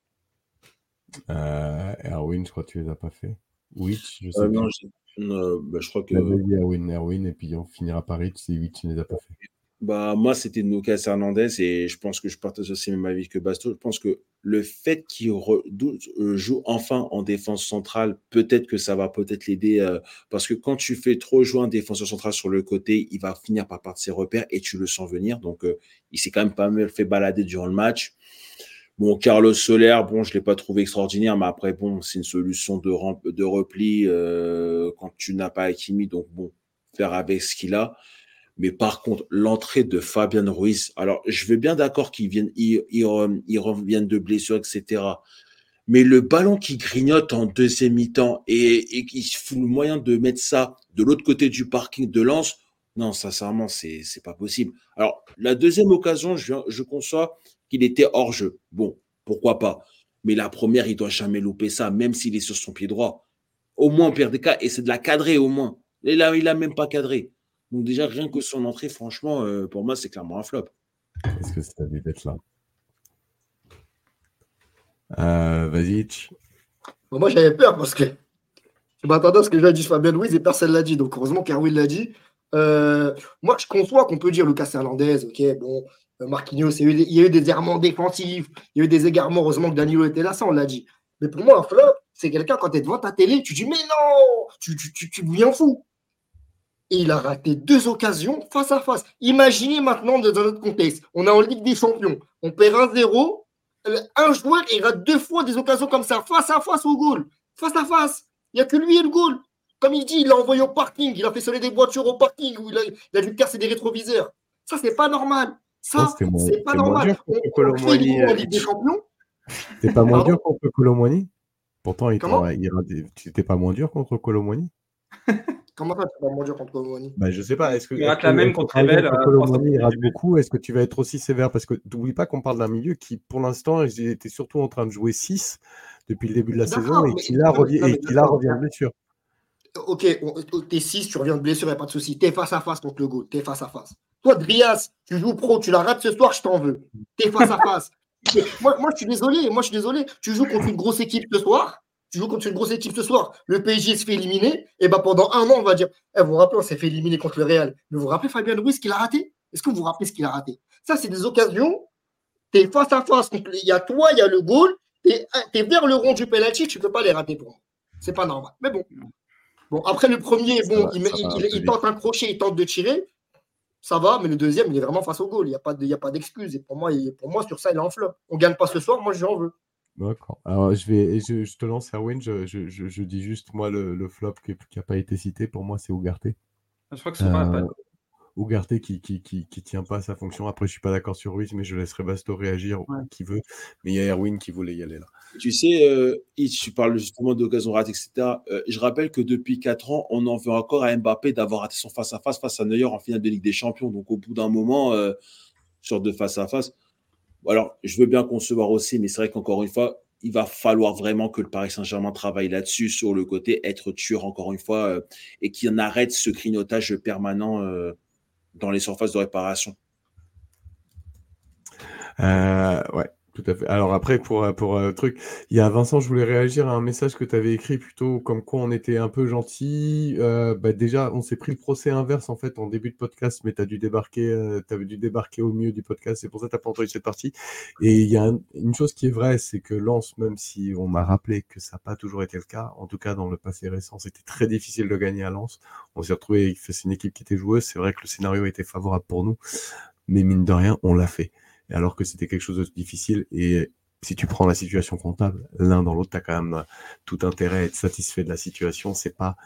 Erwin, je crois que tu les as pas fait. Witch, je sais
pas. Non, je crois que.
Erwin, et puis on finira par Rich si Witch ne les a pas fait.
Moi, c'était Lucas Hernandez et je pense que je partage aussi le même avis que Basto. Je pense que le fait qu'il joue enfin en défense centrale, peut-être que ça va peut-être l'aider parce que quand tu fais trop jouer un défenseur central sur le côté, il va finir par perdre ses repères et tu le sens venir. Donc, il s'est quand même pas mal fait balader durant le match. Bon, Carlos Soler, je ne l'ai pas trouvé extraordinaire, mais après, c'est une solution de repli quand tu n'as pas Hakimi. Donc, faire avec ce qu'il a. Mais par contre, l'entrée de Fabian Ruiz, alors je veux bien d'accord qu'il revienne de blessure, etc. Mais le ballon qui grignote en deuxième mi-temps et qui se fout le moyen de mettre ça de l'autre côté du parking de Lens, non, sincèrement, c'est pas possible. Alors, la deuxième occasion, je conçois qu'il était hors jeu. Bon, pourquoi pas. Mais la première, il doit jamais louper ça, même s'il est sur son pied droit. Au moins, au pire des cas, et c'est de la cadrer au moins. Et là, il a même pas cadré. Donc déjà, rien que son entrée, franchement, pour moi, c'est clairement un flop.
Est-ce que ça devait être là Vas-y.
Moi, j'avais peur parce que Bah, attends, ce que j'ai dit Fabien Louise et personne l'a dit, donc heureusement qu'Erwin l'a dit. Moi, je conçois qu'on peut dire Lucas Hernandez, ok, bon, Marquinhos, il y a eu des errements défensifs, il y a eu des égarements, heureusement que Danilo était là, ça, on l'a dit. Mais pour moi, un flop, c'est quelqu'un, quand tu es devant ta télé, tu dis, mais non, tu deviens fou. Et il a raté 2 occasions face à face. Imaginez maintenant dans notre contexte, on est en Ligue des Champions, on perd 1-0, un joueur, il rate 2 fois des occasions comme ça, face à face au goal, face à face. Il n'y a que lui et le goal. Comme il dit, il l'a envoyé au parking, il a fait sonner des voitures au parking, où il a dû casser des rétroviseurs. Ça, c'est pas normal. Ça, c'est pas normal.
On crée du
en Ligue des Champions.
T'es pas moins dur contre Colomboigny? Pourtant,
Comment
tu n'étais pas moins dur contre Colomboigny?
Comment ça, tu vas moins dur contre Colomboigny?
Bah, je sais pas. Est-ce que
Il rate la même contre Rebelle.
Colomboigny il rate beaucoup? Est-ce que tu vas être aussi sévère? Parce que n'oublie pas qu'on parle d'un milieu qui, pour l'instant, était surtout en train de jouer 6 depuis le début de la saison et qui là revient de blessure.
Ok, t'es 6, tu reviens de blessure, il n'y a pas de souci. T'es face à face contre le goal, t'es face à face. Toi, Drias, tu joues pro, tu la rates ce soir, je t'en veux. T'es face à face. Moi, je suis désolé. Tu joues contre une grosse équipe ce soir. Le PSG se fait éliminer. Et ben pendant un an, on va dire, vous vous rappelez, on s'est fait éliminer contre le Real. Mais vous vous rappelez Fabien Ruiz qu'il a raté? Est-ce que vous vous rappelez ce qu'il a raté? Ça, c'est des occasions. T'es face à face. Il y a toi, il y a le goal. T'es vers le rond du penalty, tu ne peux pas les rater pour moi. C'est pas normal. Mais bon. Bon, après le premier, il tente un crochet, il tente de tirer. Ça va, mais le deuxième, il est vraiment face au goal. Il n'y a pas d'excuse. Et pour moi, sur ça, il est en flop. On ne gagne pas ce soir, moi, j'en veux.
D'accord. Alors, je te lance, Erwin. Je dis juste, moi, le flop qui n'a pas été cité, pour moi, c'est Ugarte.
Je crois que c'est pas.
Ugarte qui tient pas à sa fonction. Après, je suis pas d'accord sur Ruiz, mais je laisserai Basto réagir qui veut. Mais il y a Erwin qui voulait y aller là.
Tu sais, tu parles justement d'occasion ratée, etc. Je rappelle que depuis 4 ans, on en veut encore à Mbappé d'avoir raté son face-à-face face à Neuer en finale de Ligue des Champions. Donc, au bout d'un moment, sorte de face-à-face. Alors, je veux bien concevoir aussi, mais c'est vrai qu'encore une fois, il va falloir vraiment que le Paris Saint-Germain travaille là-dessus, sur le côté être tueur, encore une fois, et qu'il en arrête ce grignotage permanent dans les surfaces de réparation.
Ouais, tout à fait. Alors après, pour truc, il y a Vincent, je voulais réagir à un message que tu avais écrit plutôt comme quoi on était un peu gentil. Déjà, on s'est pris le procès inverse en fait en début de podcast, mais tu avais dû débarquer au milieu du podcast, c'est pour ça que tu n'as pas entendu cette partie. Et il y a une chose qui est vraie, c'est que Lens, même si on m'a rappelé que ça n'a pas toujours été le cas, en tout cas dans le passé récent, c'était très difficile de gagner à Lens. On s'est retrouvé, c'est une équipe qui était joueuse, c'est vrai que le scénario était favorable pour nous, mais mine de rien, on l'a fait. Alors que c'était quelque chose de difficile. Et si tu prends la situation comptable, l'un dans l'autre, tu as quand même tout intérêt à être satisfait de la situation. C'est pas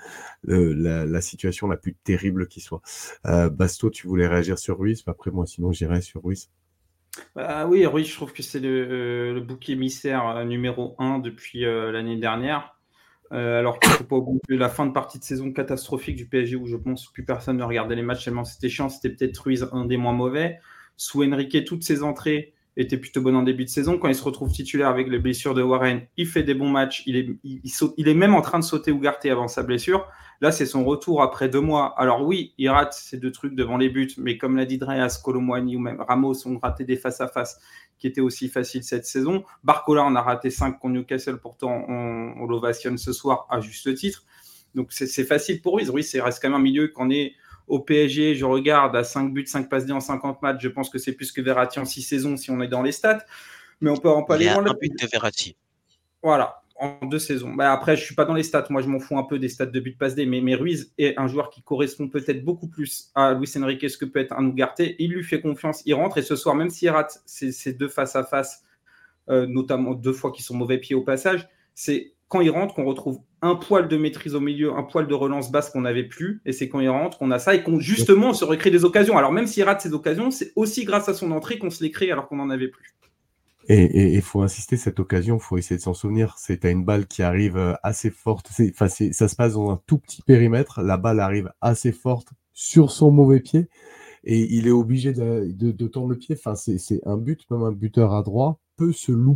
la situation la plus terrible qui soit. Basto, tu voulais réagir sur Ruiz? Après, moi, sinon, j'irai sur Ruiz.
Oui, Ruiz, je trouve que c'est le bouc émissaire numéro 1 depuis l'année dernière. Alors qu'il ne faut pas oublier la fin de partie de saison catastrophique du PSG où je pense plus personne ne regardait les matchs tellement c'était chiant. C'était peut-être Ruiz un des moins mauvais. Sous Enrique, toutes ses entrées étaient plutôt bonnes en début de saison. Quand il se retrouve titulaire avec les blessures de Warren, il fait des bons matchs. Il est même en train de sauter Ugarte avant sa blessure. Là, c'est son retour après 2 mois. Alors oui, il rate ces 2 trucs devant les buts, mais comme l'a dit Dreas, Colomboigny ou même Ramos ont raté des face-à-face qui étaient aussi faciles cette saison. Barcola en a raté 5 contre Newcastle, pourtant on l'ovationne ce soir à juste titre. Donc c'est facile pour Ruiz. Ruiz, c'est reste quand même un milieu qu'on est au PSG, je regarde à 5 buts, 5 passes D en 50 matchs. Je pense que c'est plus que Verratti en 6 saisons si on est dans les stats. Mais on peut en parler.
Il y a un but de Verratti.
Voilà, en 2 saisons. Après, je ne suis pas dans les stats. Moi, je m'en fous un peu des stats de but passe D. Mais Ruiz est un joueur qui correspond peut-être beaucoup plus à Luis Enrique, ce que peut être un Ugarte. Il lui fait confiance, il rentre. Et ce soir, même s'il rate ces 2 face-à-face, notamment 2 fois qui sont mauvais pieds au passage, c'est quand il rentre qu'on retrouve un poil de maîtrise au milieu, un poil de relance basse qu'on n'avait plus. Et c'est quand il rentre qu'on a ça et qu'on justement se recrée des occasions. Alors même s'il rate ces occasions, c'est aussi grâce à son entrée qu'on se les crée alors qu'on n'en avait plus.
Et il faut insister, cette occasion, il faut essayer de s'en souvenir. C'est à une balle qui arrive assez forte. Ça se passe dans un tout petit périmètre. La balle arrive assez forte sur son mauvais pied. Et il est obligé de tendre le pied. Enfin, c'est un but, même un buteur à droit peut se louper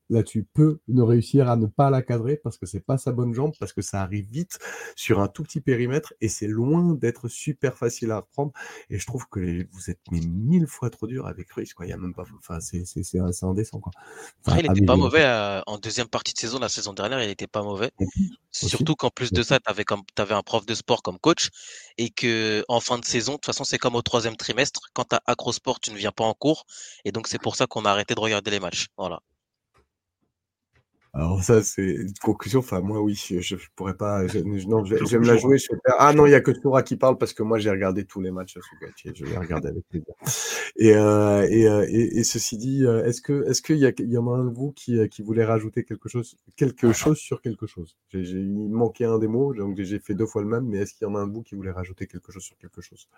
là-dessus peut ne réussir à ne pas la cadrer parce que c'est pas sa bonne jambe, parce que ça arrive vite sur un tout petit périmètre et c'est loin d'être super facile à reprendre. Et je trouve que vous êtes mais 1000 fois trop dur avec Ruiz, quoi. Il y a même pas, enfin, c'est indécent, quoi.
Après,
Enfin,
il n'était pas mauvais en deuxième partie de saison. La saison dernière, il n'était pas mauvais. Surtout qu'en plus de ça, tu avais un prof de sport comme coach et que en fin de saison, de toute façon, c'est comme au troisième trimestre. Quand tu as Acrosport, tu ne viens pas en cours. Et donc, c'est pour ça qu'on a arrêté de regarder les matchs. Voilà.
Alors ça, c'est une conclusion. Enfin, moi, oui, je pourrais pas. Je vais me la jouer. Ah non, il y a que Soura qui parle parce que moi, j'ai regardé tous les matchs à Sougati. Je vais regarder avec plaisir. Et ceci dit, est-ce qu'il y en a un de vous qui voulait rajouter quelque chose sur quelque chose? Il manquait un des mots, donc j'ai fait 2 fois le même. Mais est-ce qu'il y en a un de vous qui voulait rajouter quelque chose sur quelque chose?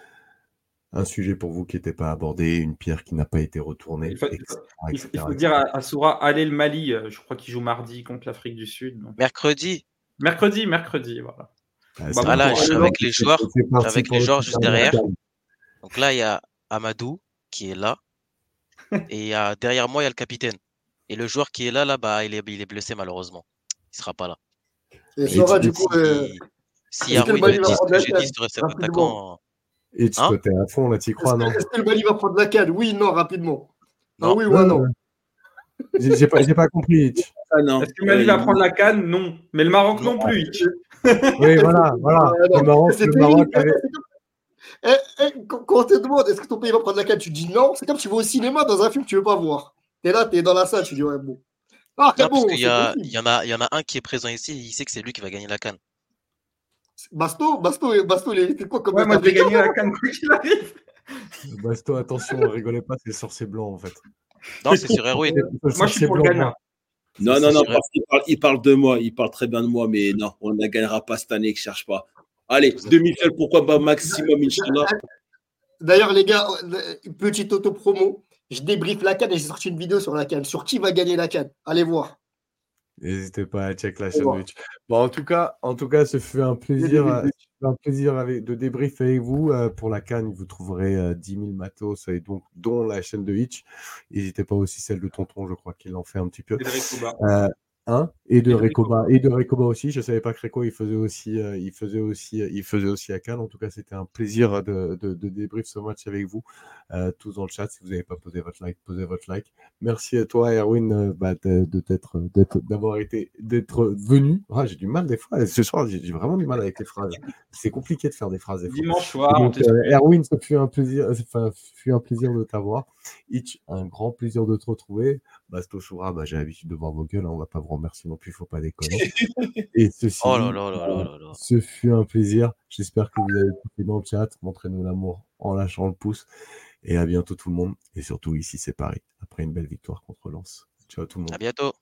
Un sujet pour vous qui n'était pas abordé, une pierre qui n'a pas été retournée,
il faut dire à Soura, allez le Mali, je crois qu'il joue mardi contre l'Afrique du Sud. Donc.
Mercredi,
voilà.
Voilà, je suis avec les joueurs juste derrière. Donc là, il y a Amadou qui est là. Et derrière moi, il y a le capitaine. Et le joueur qui est là, bah, il est blessé malheureusement. Il sera pas là.
Et Sora, du coup,
si Haroui me dit ce que j'ai dit sur cet attaquant.
Et tu t'es à fond, là, t'y crois, non?
Est-ce que le Mali va prendre la canne? Oui, non, rapidement. Non. Oui ou non?
J'ai pas compris.
Ah, non.
Est-ce que le Mali va prendre la canne? Non. Mais le Maroc non plus.
Oui, voilà. Le Maroc avait...
Quand on te demande est-ce que ton pays va prendre la canne, tu dis non. C'est comme tu vas au cinéma dans un film que tu veux pas voir. T'es là, t'es dans la salle, tu dis ouais, bon.
Ah, non, parce qu'il y en a un qui est présent ici, il sait que c'est lui qui va gagner la canne.
Basto, il était quoi comme
moi, je vais gagner la canne quoi qu'il arrive.
Basto, attention, rigolez pas, c'est le sorcier blanc en fait.
Non, c'est sur Erwin.
Moi, je suis pour le Ghana.
Non, parce qu'il parle de moi, il parle très bien de moi, mais non, on ne la gagnera pas cette année, je cherche pas. Allez, demi-finale, pourquoi pas maximum, Inch'Allah.
D'ailleurs, les gars, petite auto-promo, je débriefe la canne et j'ai sorti une vidéo sur la canne, sur qui va gagner la canne. Allez voir.
N'hésitez pas à check la chaîne Twitch. Bon, en tout cas, ce fut un plaisir, de débrief avec vous. Pour la CAN, vous trouverez 10 000 matos, et donc, dont la chaîne de Hitch. N'hésitez pas aussi celle de Tonton, je crois qu'il en fait un petit peu. Et de Recoba aussi. Je savais pas que Reco il faisait aussi à Cannes. En tout cas, c'était un plaisir de débrief ce match avec vous tous dans le chat. Si vous n'avez pas posé votre like, posez votre like. Merci à toi, Erwin, d'être venu. J'ai du mal des fois. Ce soir, j'ai vraiment du mal avec les phrases. C'est compliqué de faire des phrases.
Dimanche soir. Donc,
Erwin, ça fut un plaisir de t'avoir. Hitch, un grand plaisir de te retrouver. Basto Soura, j'ai l'habitude de voir vos gueules, on va pas vous remercier non plus, il faut pas déconner. Et ceci ce fut un plaisir. J'espère que vous avez écouté dans le chat. Montrez-nous l'amour en lâchant le pouce. Et à bientôt tout le monde. Et surtout ici, c'est Paris. Après une belle victoire contre Lens. Ciao tout le monde.
À bientôt.